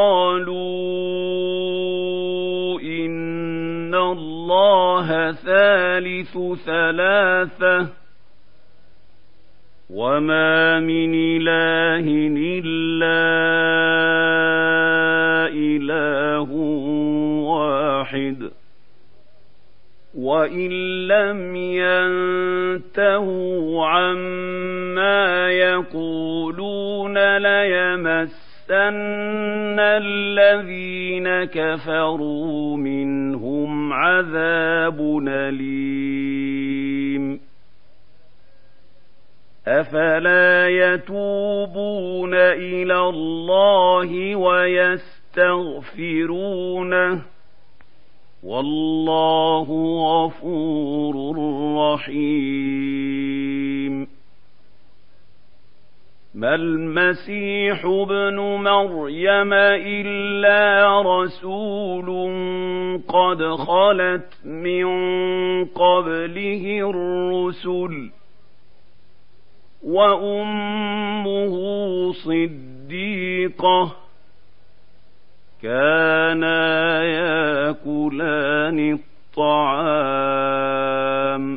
قالوا إن الله ثالث ثلاثة وما من إله إلا إله واحد وإن لم ينتهوا عما يقولون ليمسن الذين كفروا منهم عذاب أليم أفلا يتوبون إلى الله ويستغفرونه والله غفور رحيم ما المسيح ابن مريم إلا رسول قد خلت من قبله الرسل وأمه صديقة كانا يأكلان الطعام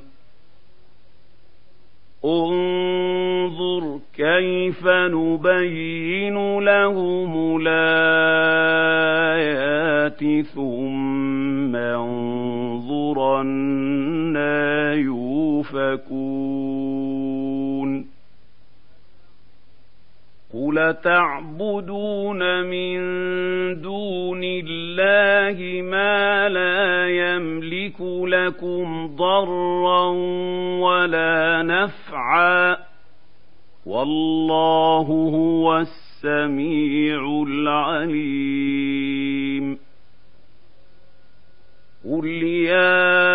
انظر كيف نبين لهم الآيات ثم انظر أنى يؤفكون قل تعبدون من دون الله ما لا يملك لكم ضرا ولا نفعا والله هو السميع العليم قل يا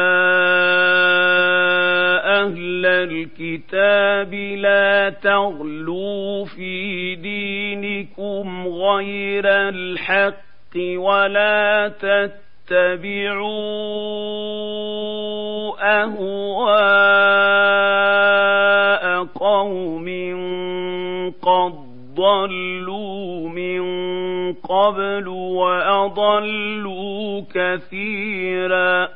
أهل الكتاب لا تغلوا في دينكم غير الحق ولا تتبعوا أهواء قوم قد ضلوا من قبل وأضلوا كثيرا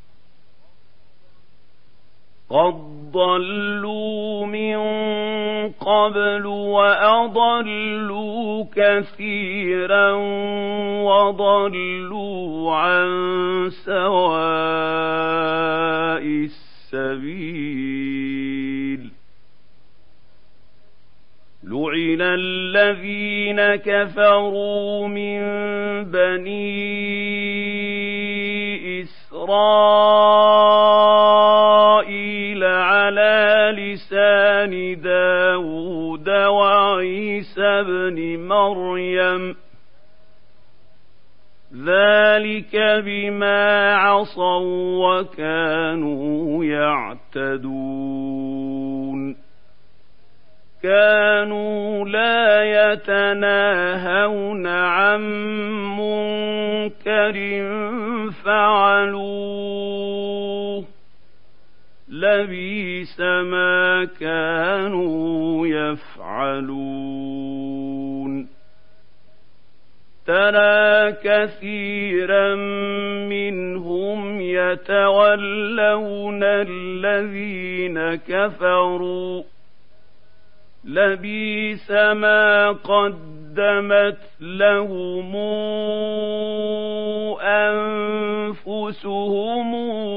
قد ضلوا من قبل وأضلوا كثيرا وضلوا عن سواء السبيل لعن الذين كفروا من بني إسرائيل على لسان داود وعيسى بن مريم ذلك بما عصوا وكانوا يعتدون كانوا لا يتناهون عن منكر فعلوه لبئس ما كانوا يفعلون ترى كثيرا منهم يتولون الذين كفروا لبئس ما قدمت لهم أنفسهم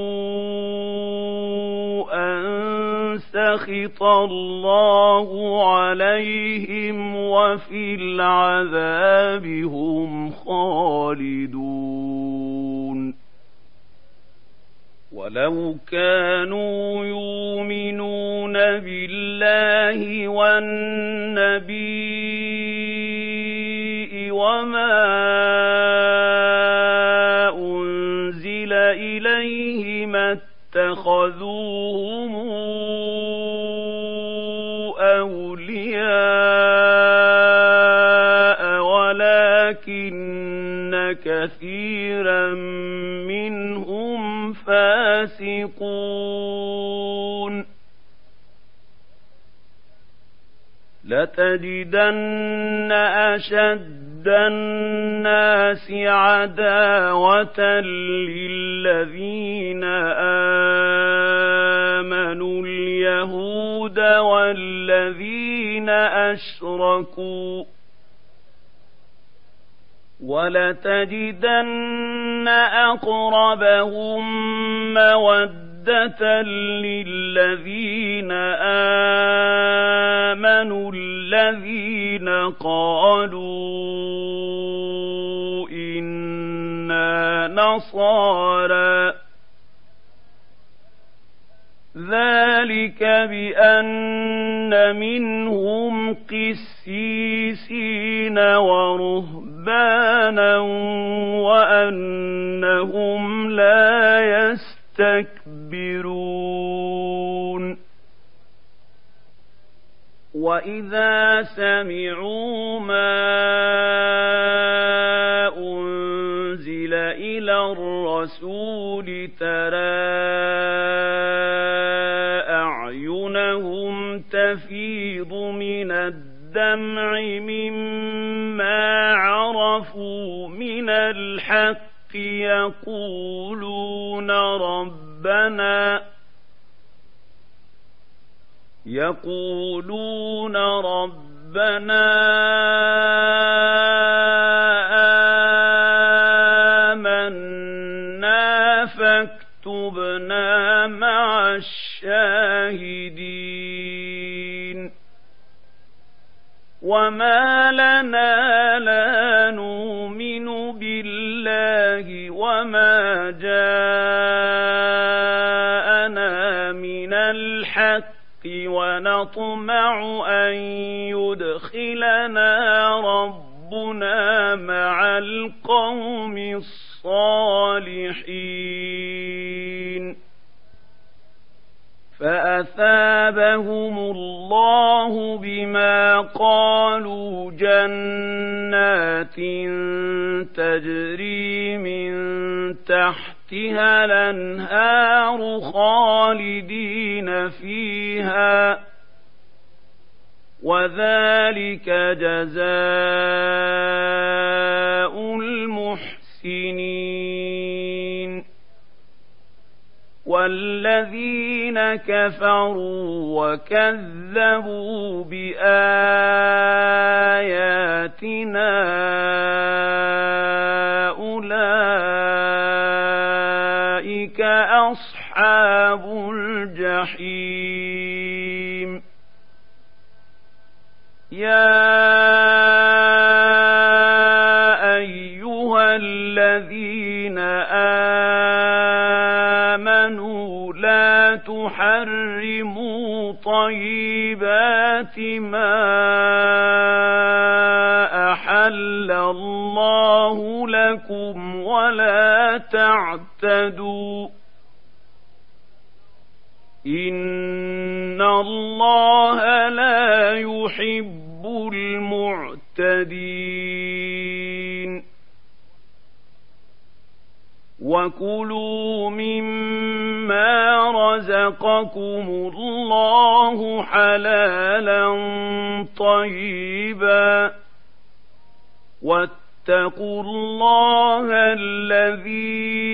أن سخط الله عليهم وفي العذاب هم خالدون ولو كانوا يؤمنون بالله والنبي وما أنزل إليه ما اتخذوهم أولياء ولكن كثيرا منهم فاسقون لتجدن أشد الناس عداوة للذين آمنوا اليهود والذين أشركوا ولتجدن أقربهم مودة للذين آمنوا الذين قالوا إنا نصارى ذلك بأن منهم قسيسين ورهبانا وأنهم لا يستكبرون وإذا سمعوا ما أنزل إلى الرسول ترى أعينهم تفيض من الدمع مما عرفوا من الحق يقولون ربنا آمنا فاكتبنا مع الشاهدين وما لنا لا نؤمن بالله وما جاءنا من الحق ونطمع أن يدخلنا ربنا مع القوم الصالحين فأثابهم الله بما قالوا جنات تجري من تحتها الأنهار خالدين فيها وذلك جزاء المحسنين والذين كفروا وكذبوا بآياتنا أولئك أصحاب الجحيم يا أيها الذين آمنوا لا تحرموا طيبات ما أحل الله لكم ولا تعتدوا إن الله لا يحب المعتدين وكلوا مما رزقكم الله حلالا طيبا واتقوا الله الذي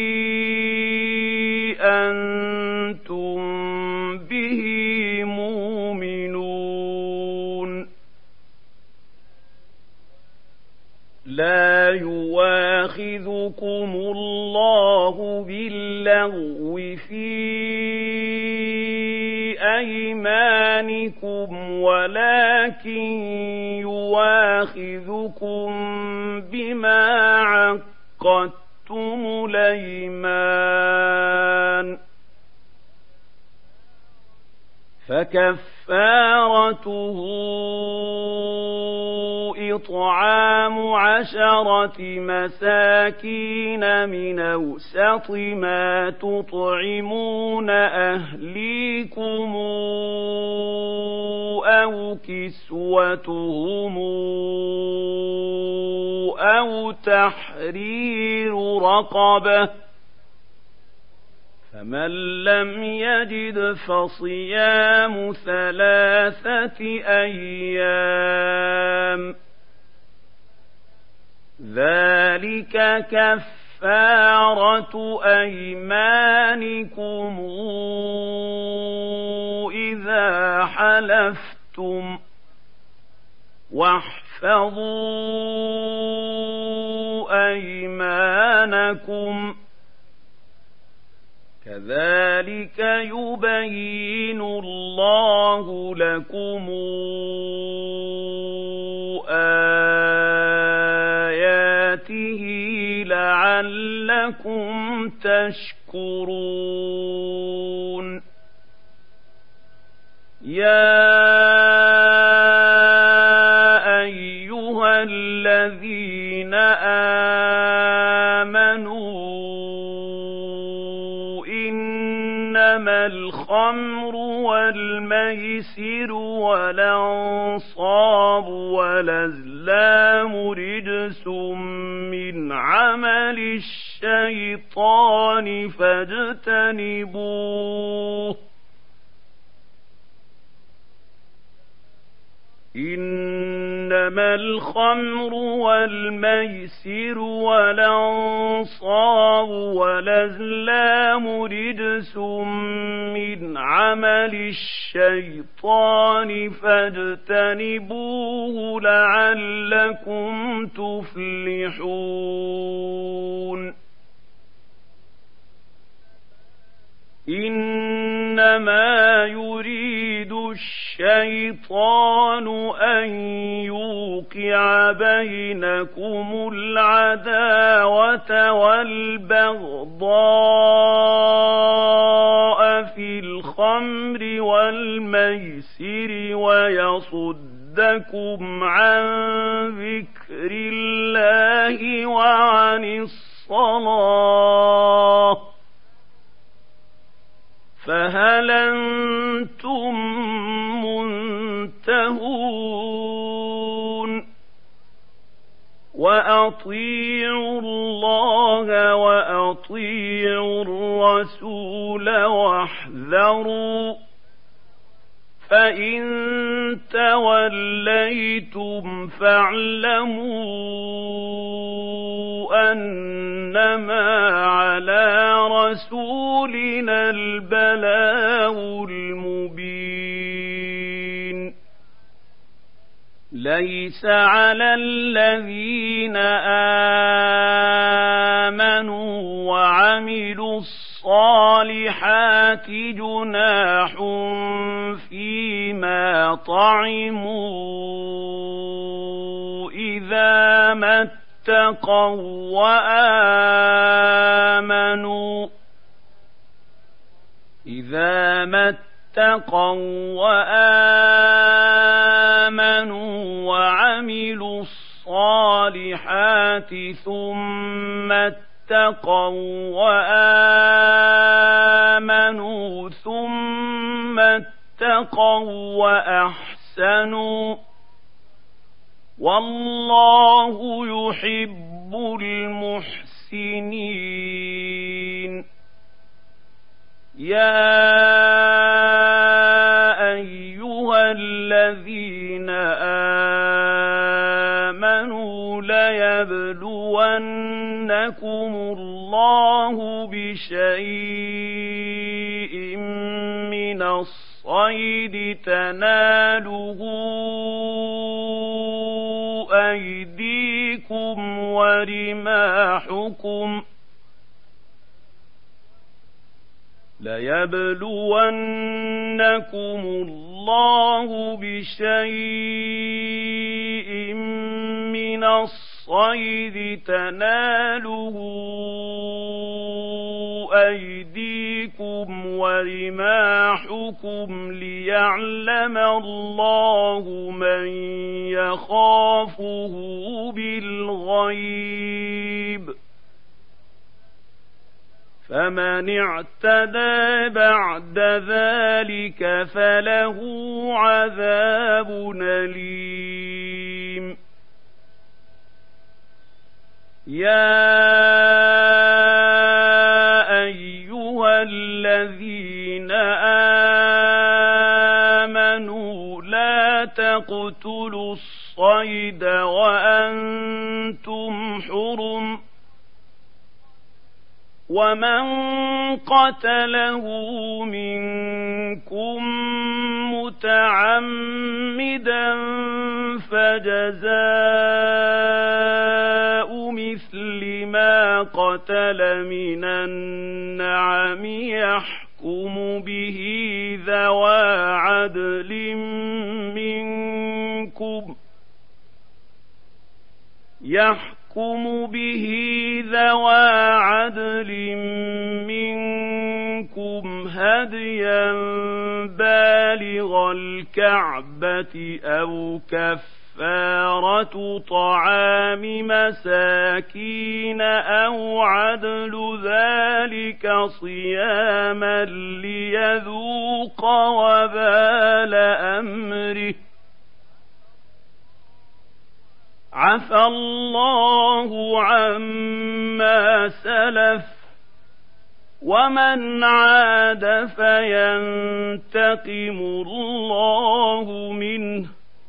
أنتم به مؤمنون لا يواخذكم الله باللغو في أيمانكم ولكن يواخذكم بما عقدتم الأيمان فكفارته إطعام 10 مساكين من أوسط ما تطعمون أهليكم أو كسوتهم أو تحرير رقبة فمن لم يجد فصيام 3 أيام ذلك كفارة أيمانكم إذا حلفتم واحفظوا أيمانكم كذلك يبين الله لكم آياته لعلكم تشكرون يا أيها الذين آمنوا إنما الخمر والميسر والأنصاب والأزلام رجس من عمل الشيطان فاجتنبوه إنما الخمر والميسر والأنصاب والأزلام رجس من عمل الشيطان فاجتنبوه لعلكم تفلحون إنما يريد الشيطان أن يوقع بينكم العداوة والبغضاء في الخمر والميسر ويصدكم عن ذكر الله وعن الصلاة فهل أنتم منتهون وأطيعوا الله وأطيعوا الرسول واحذروا فإن توليتم فاعلموا أنما على رسولنا البلاغ المبين ليس على الذين آمنوا وعملوا الصالحات جناح فيما طعموا إذا ما اتقوا وآمنوا وعملوا الصالحات ثم اتقوا وآمنوا ثم اتقوا وأحسنوا والله يحب المحسنين يا أيها الذين آمنوا ليبلونكم الله بشيء من الصيد تناله أيديكم ورماحكم ليبلونكم الله بشيء من الصيد تناله أيديكم ورماحكم ليعلم الله من يخافه بالغيب فمن اعتدى بعد ذلك فله عذاب أليم يا أيها الذين آمنوا لا تقتلوا الصيد وأنتم حرم ومن قتله منكم متعمدا فجزاء مثل ما قتل من النعم يحكم به ذوى عدل منكم هديا بالغ الكعبة أو كفارة كفارة طعام مساكين أو عدل ذلك صياما ليذوق وبال أمره عفى الله عما سلف ومن عاد فينتقم الله منه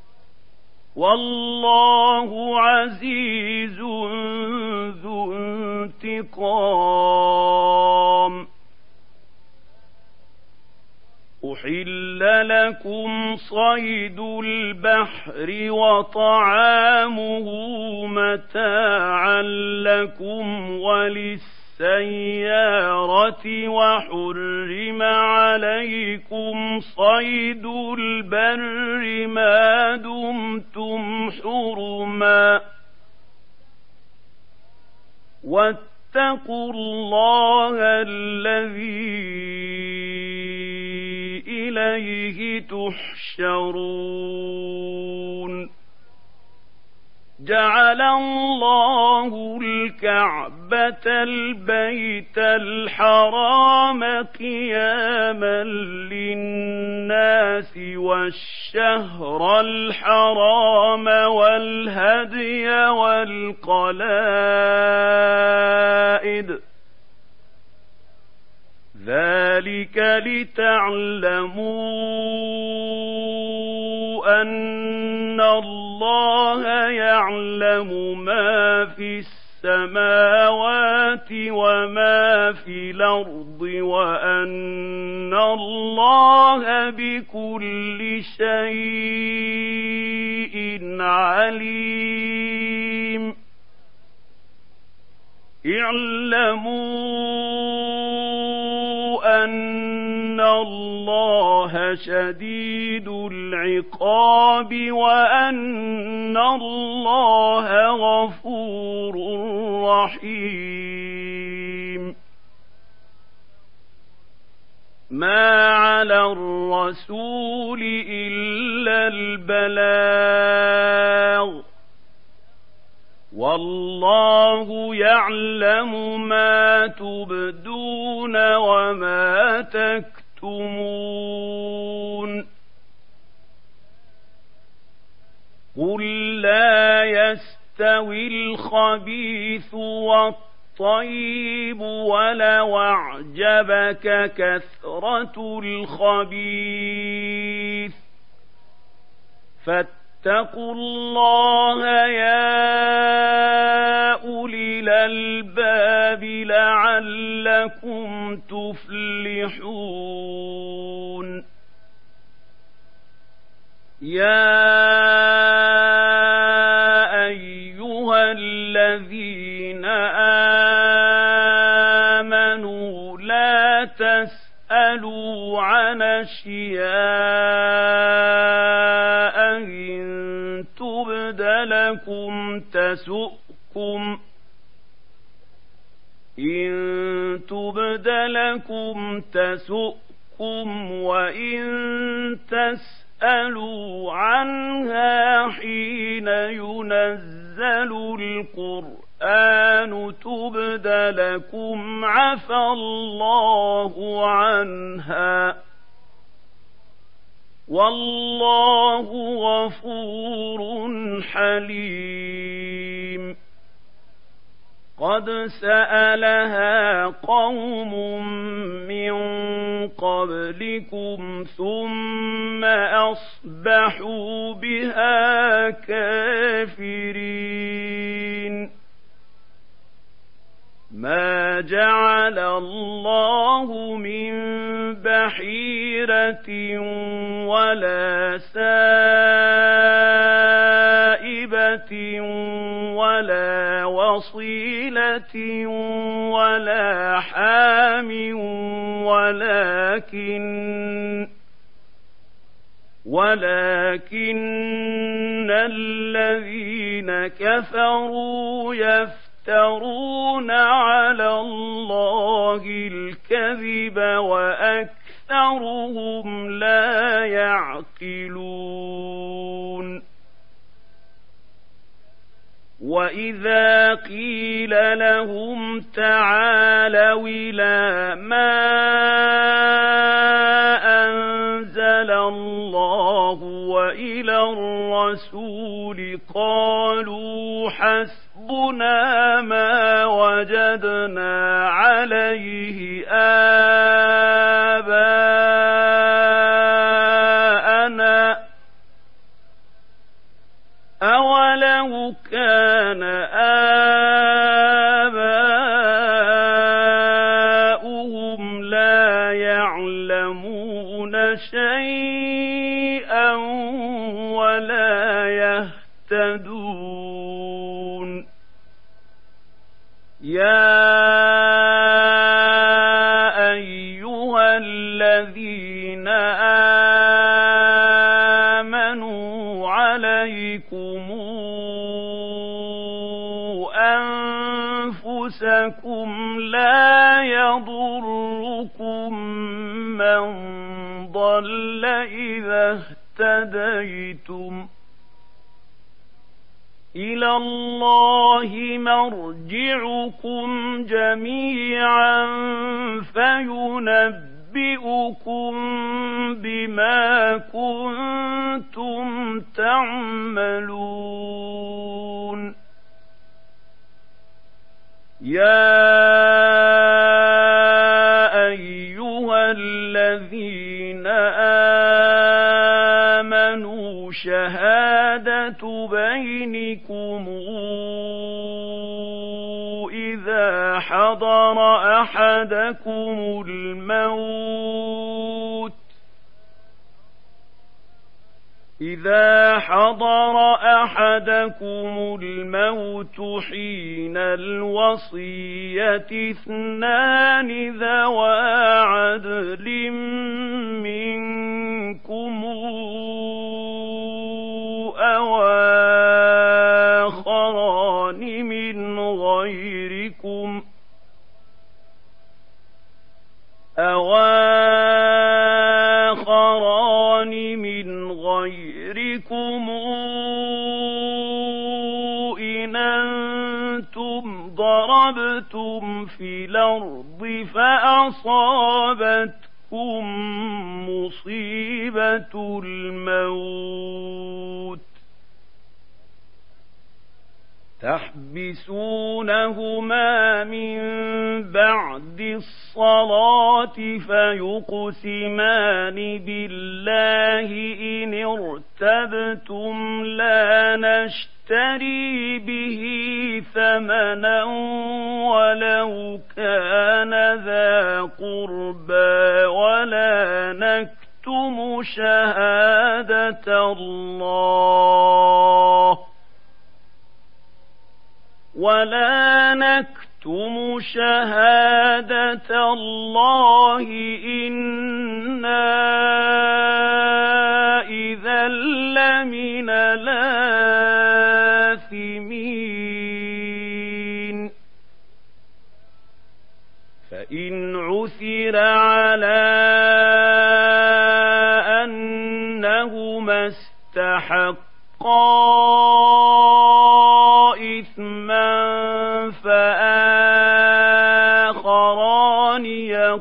والله عزيز ذو انتقام. أحل لكم صيد البحر وطعامه متاعا لكم وللسيارة وحرم عليكم صيد البر ما دمتم حرما واتقوا الله الذي إليه تحشرون. جعل الله الكعبة البيت الحرام قياما للناس والشهر الحرام والهدي والقلائد ذلك لتعلموا أن الله يعلم ما في السماوات وما في الأرض وأن الله بكل شيء عليم. اعلموا أن الله شديد العقاب وأن الله غفور رحيم. ما على الرسول إلا البلاغ والله يعلم ما تبدون وما تكتمون. قل لا يستوي الخبيث والطيب ولو أعجبك كثرة الخبيث فاتقوا الله يا أولي الألباب لعلكم تفلحون. يا أيها الذين آمنوا لا تسألوا عن أشياء إن تبد لكم تسؤكم وإن تسألوا عنها حين ينزل القرآن تبد لكم عفى الله عنها والله غفور حليم. قد سألها قوم من قبلكم ثم أصبحوا بها كافرين. ما جعل الله من بحيرة ولا سائبة ولا وصيلة ولا حام ولكن الذين كفروا يفترون على الله الكذب وأكثرهم لا يعقلون. وإذا قيل لهم تعالوا إلى ما أنزل الله وإلى الرسول قالوا حسبنا ما وجدنا عليه آباءنا أولو كان آباؤهم لا يعلمون شيئا ولا يهتدون يا أيها الذين آمنوا عليكم أنفسكم لا يضركم من ضل إذا اهتديتم إلى الله مرجعكم جميعا فينبئكم بما كنتم تعملون يا أيها الذين آمنوا شهادة بينكم إذا حضر أحدكم الموت حين الوصية اثنان ذوى عدل منكم أو آخران من غيركم إن أنتم ضربتم في الأرض فأصابتكم مصيبة الموت تحبسونهما من بعد الصلاة فيقسمان بالله إن ارتبتم لا نشتري به ثمنا ولو كان ذا قربى ولا نكتم شهادة الله إنا إذا لمن الآثمين فإن عثر على أنهما استحقا إثما فآخران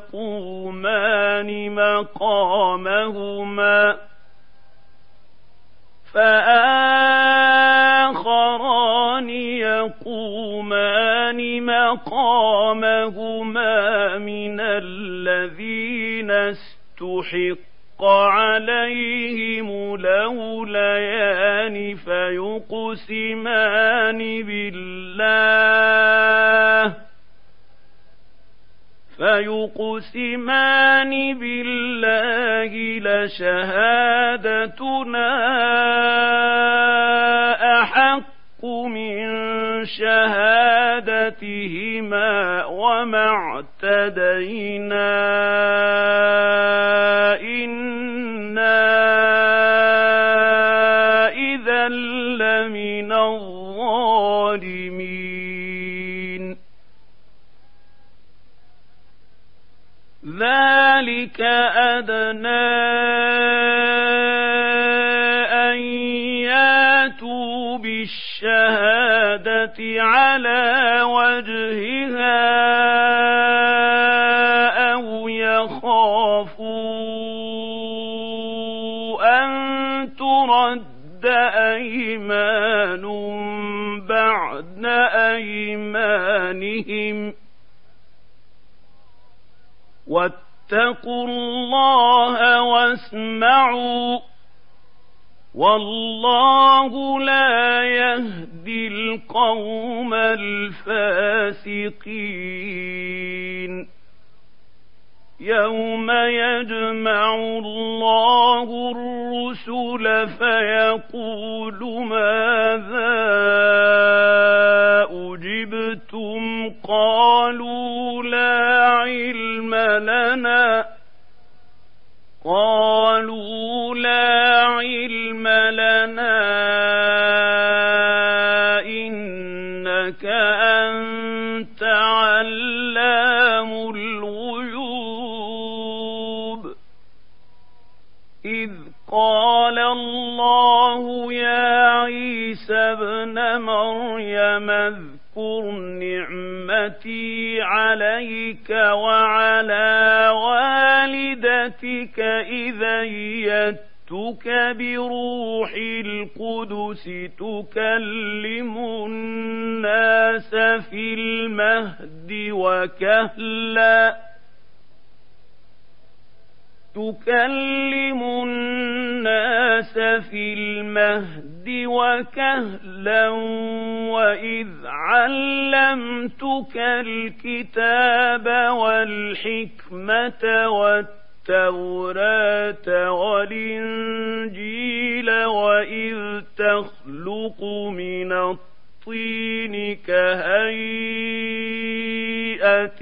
يقومان مقامهما من الذين استحق عليهم الأوليان فيقسمان بالله لشهادتنا أحق من شهادتهما وما اعتدينا إنا إذا لمن الظالمين ذلك أدنى أن ياتوا بالشهادة الشهادة على وجهها أو يخافوا أن ترد أيمان بعد أيمانهم واتقوا الله واسمعوا والله لا يهدي القوم الفاسقين يوم يجمع الله الرسل فيقول ماذا أجبتم قالوا لا علم لنا إنك أنت علام الغيوب إذ قال الله يا عيسى ابن مريم اذكر نعمتي عليك وعلى والدتك إذ أيدتك بروح القدس تكلم الناس في المهد وكهلا وإذ علمتك الكتاب والحكمة والتوراة والإنجيل وإذ تخلق من الطين كهيئة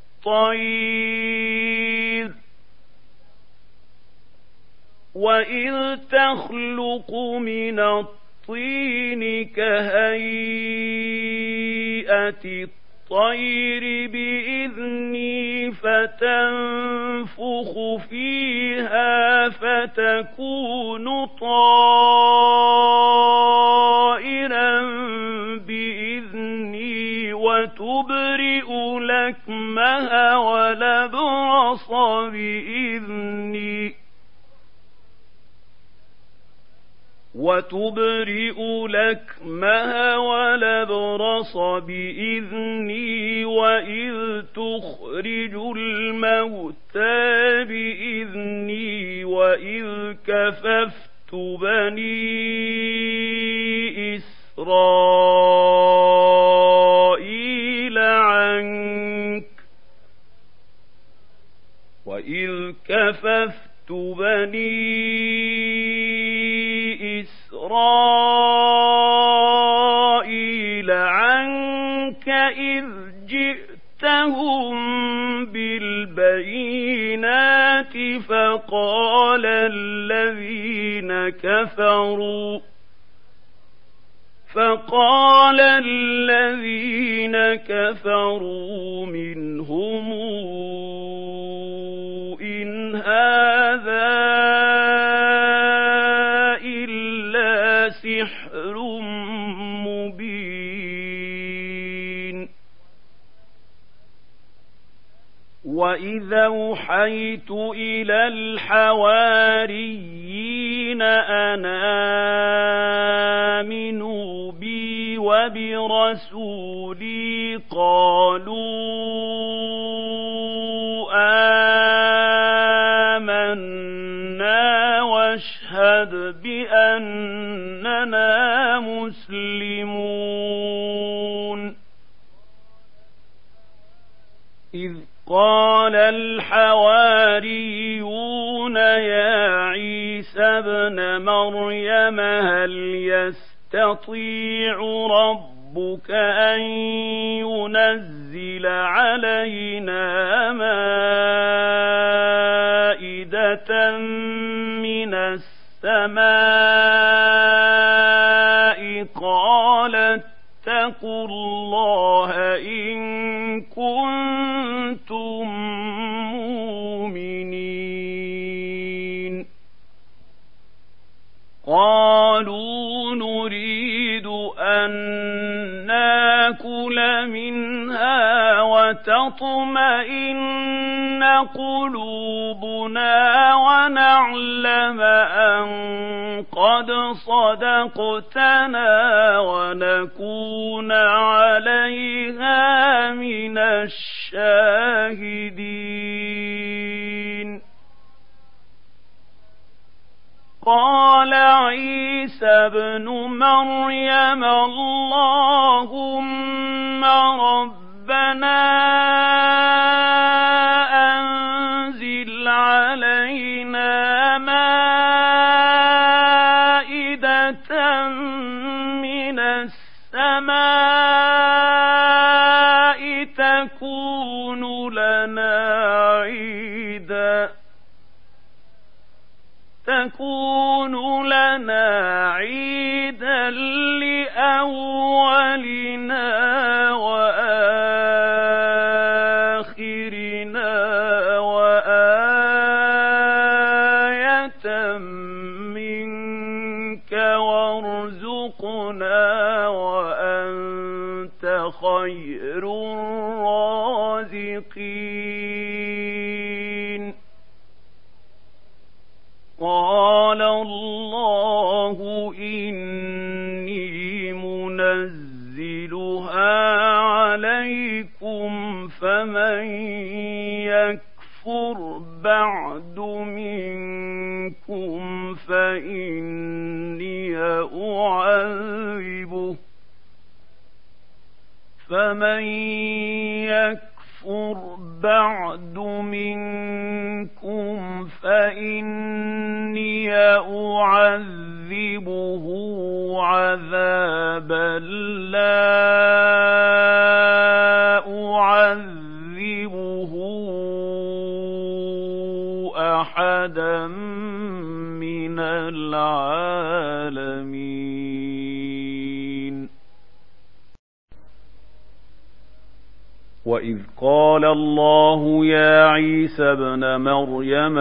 الطير وإذ تخلق من الطين كهيئة الطير بإذني فتنفخ فيها فتكون طائرا بإذني وتبرئ لكمها والأبرص بإذني وإذ تخرج الموتى بإذني وإذ كففت بني إسرائيل عنك إذ جئتهم بالبينات فقال الذين كفروا منهم إن هذا إلا سحر مبين وإذا أوحيت إلى الحواريين أن آمنوا بي وبرسولي قالوا آمنا واشهد بأننا مسلمون إذ قال الحواريون يا عيسى ابن مريم هل يستطيع ربك أن ينزل علينا مائدة من السماء قال اتقوا الله إن كنتم مؤمنين قالوا نريد أن وتطمئن قلوبنا ونعلم أن قد صدقتنا ونكون عليها من الشاهدين. قال عيسى ابن مريم اللهم ربنا أنزل علينا مائدة من السماء تكون لنا عيدا لأولنا وآخرنا وآية منك وارزقنا وأنت خير الرازقين. قال الله إني منزلها عليكم فمن يكفر بعد منكم فإني أعذبه عذابا لا أعذبه أحدا من العالمين. وإذ قال الله يا عيسى ابن مريم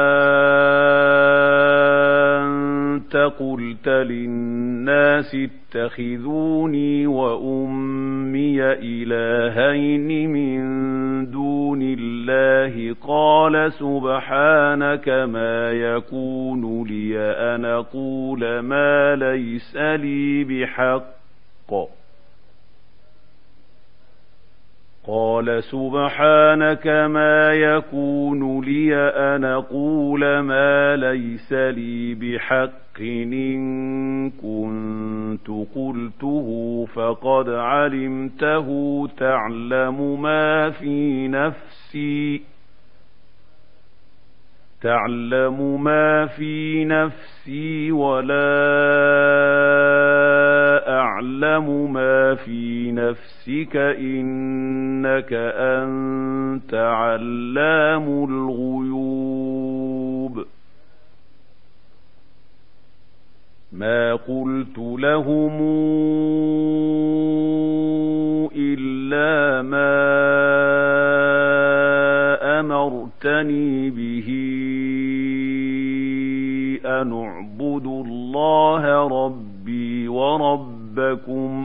أنت قلت للناس اتخذوني وأمي إلهين من دون الله قال سبحانك ما يكون لي أن أقول ما ليس لي بحق قال سبحانك ما يكون لي أن أقول ما ليس لي بحق إن كنت قلته فقد علمته تعلم ما في نفسي ولا أعلم ما في نفسك إنك أنت علام الغيوب. ما قلت لهم إلا ما أمرتني به أن اعبدوا الله ربي وربكم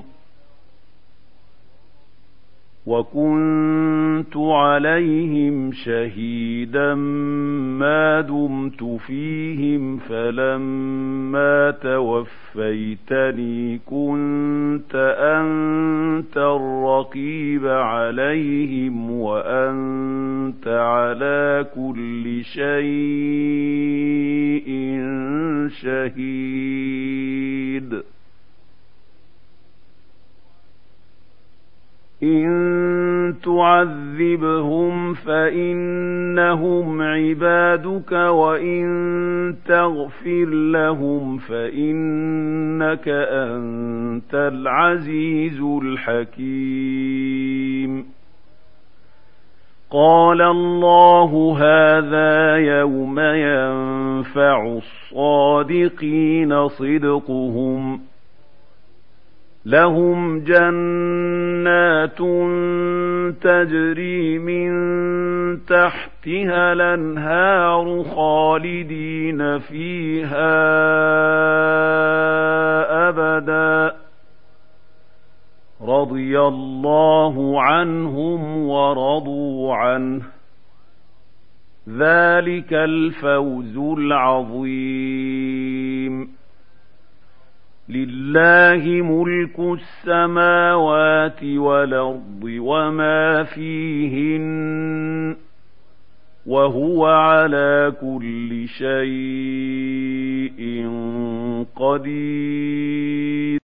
وكنت عليهم شهيدا ما دمت فيهم فلما توفيتني كنت أنت الرقيب عليهم وأنت على كل شيء شهيد. إن تعذبهم فإنهم عبادك وإن تغفر لهم فإنك أنت العزيز الحكيم. قال الله هذا يوم ينفع الصادقين صدقهم لهم جنات تجري من تحتها الأنهار خالدين فيها أبدا رضي الله عنهم ورضوا عنه ذلك الفوز العظيم لله ملك السماوات والأرض وما فيهن وهو على كل شيء قدير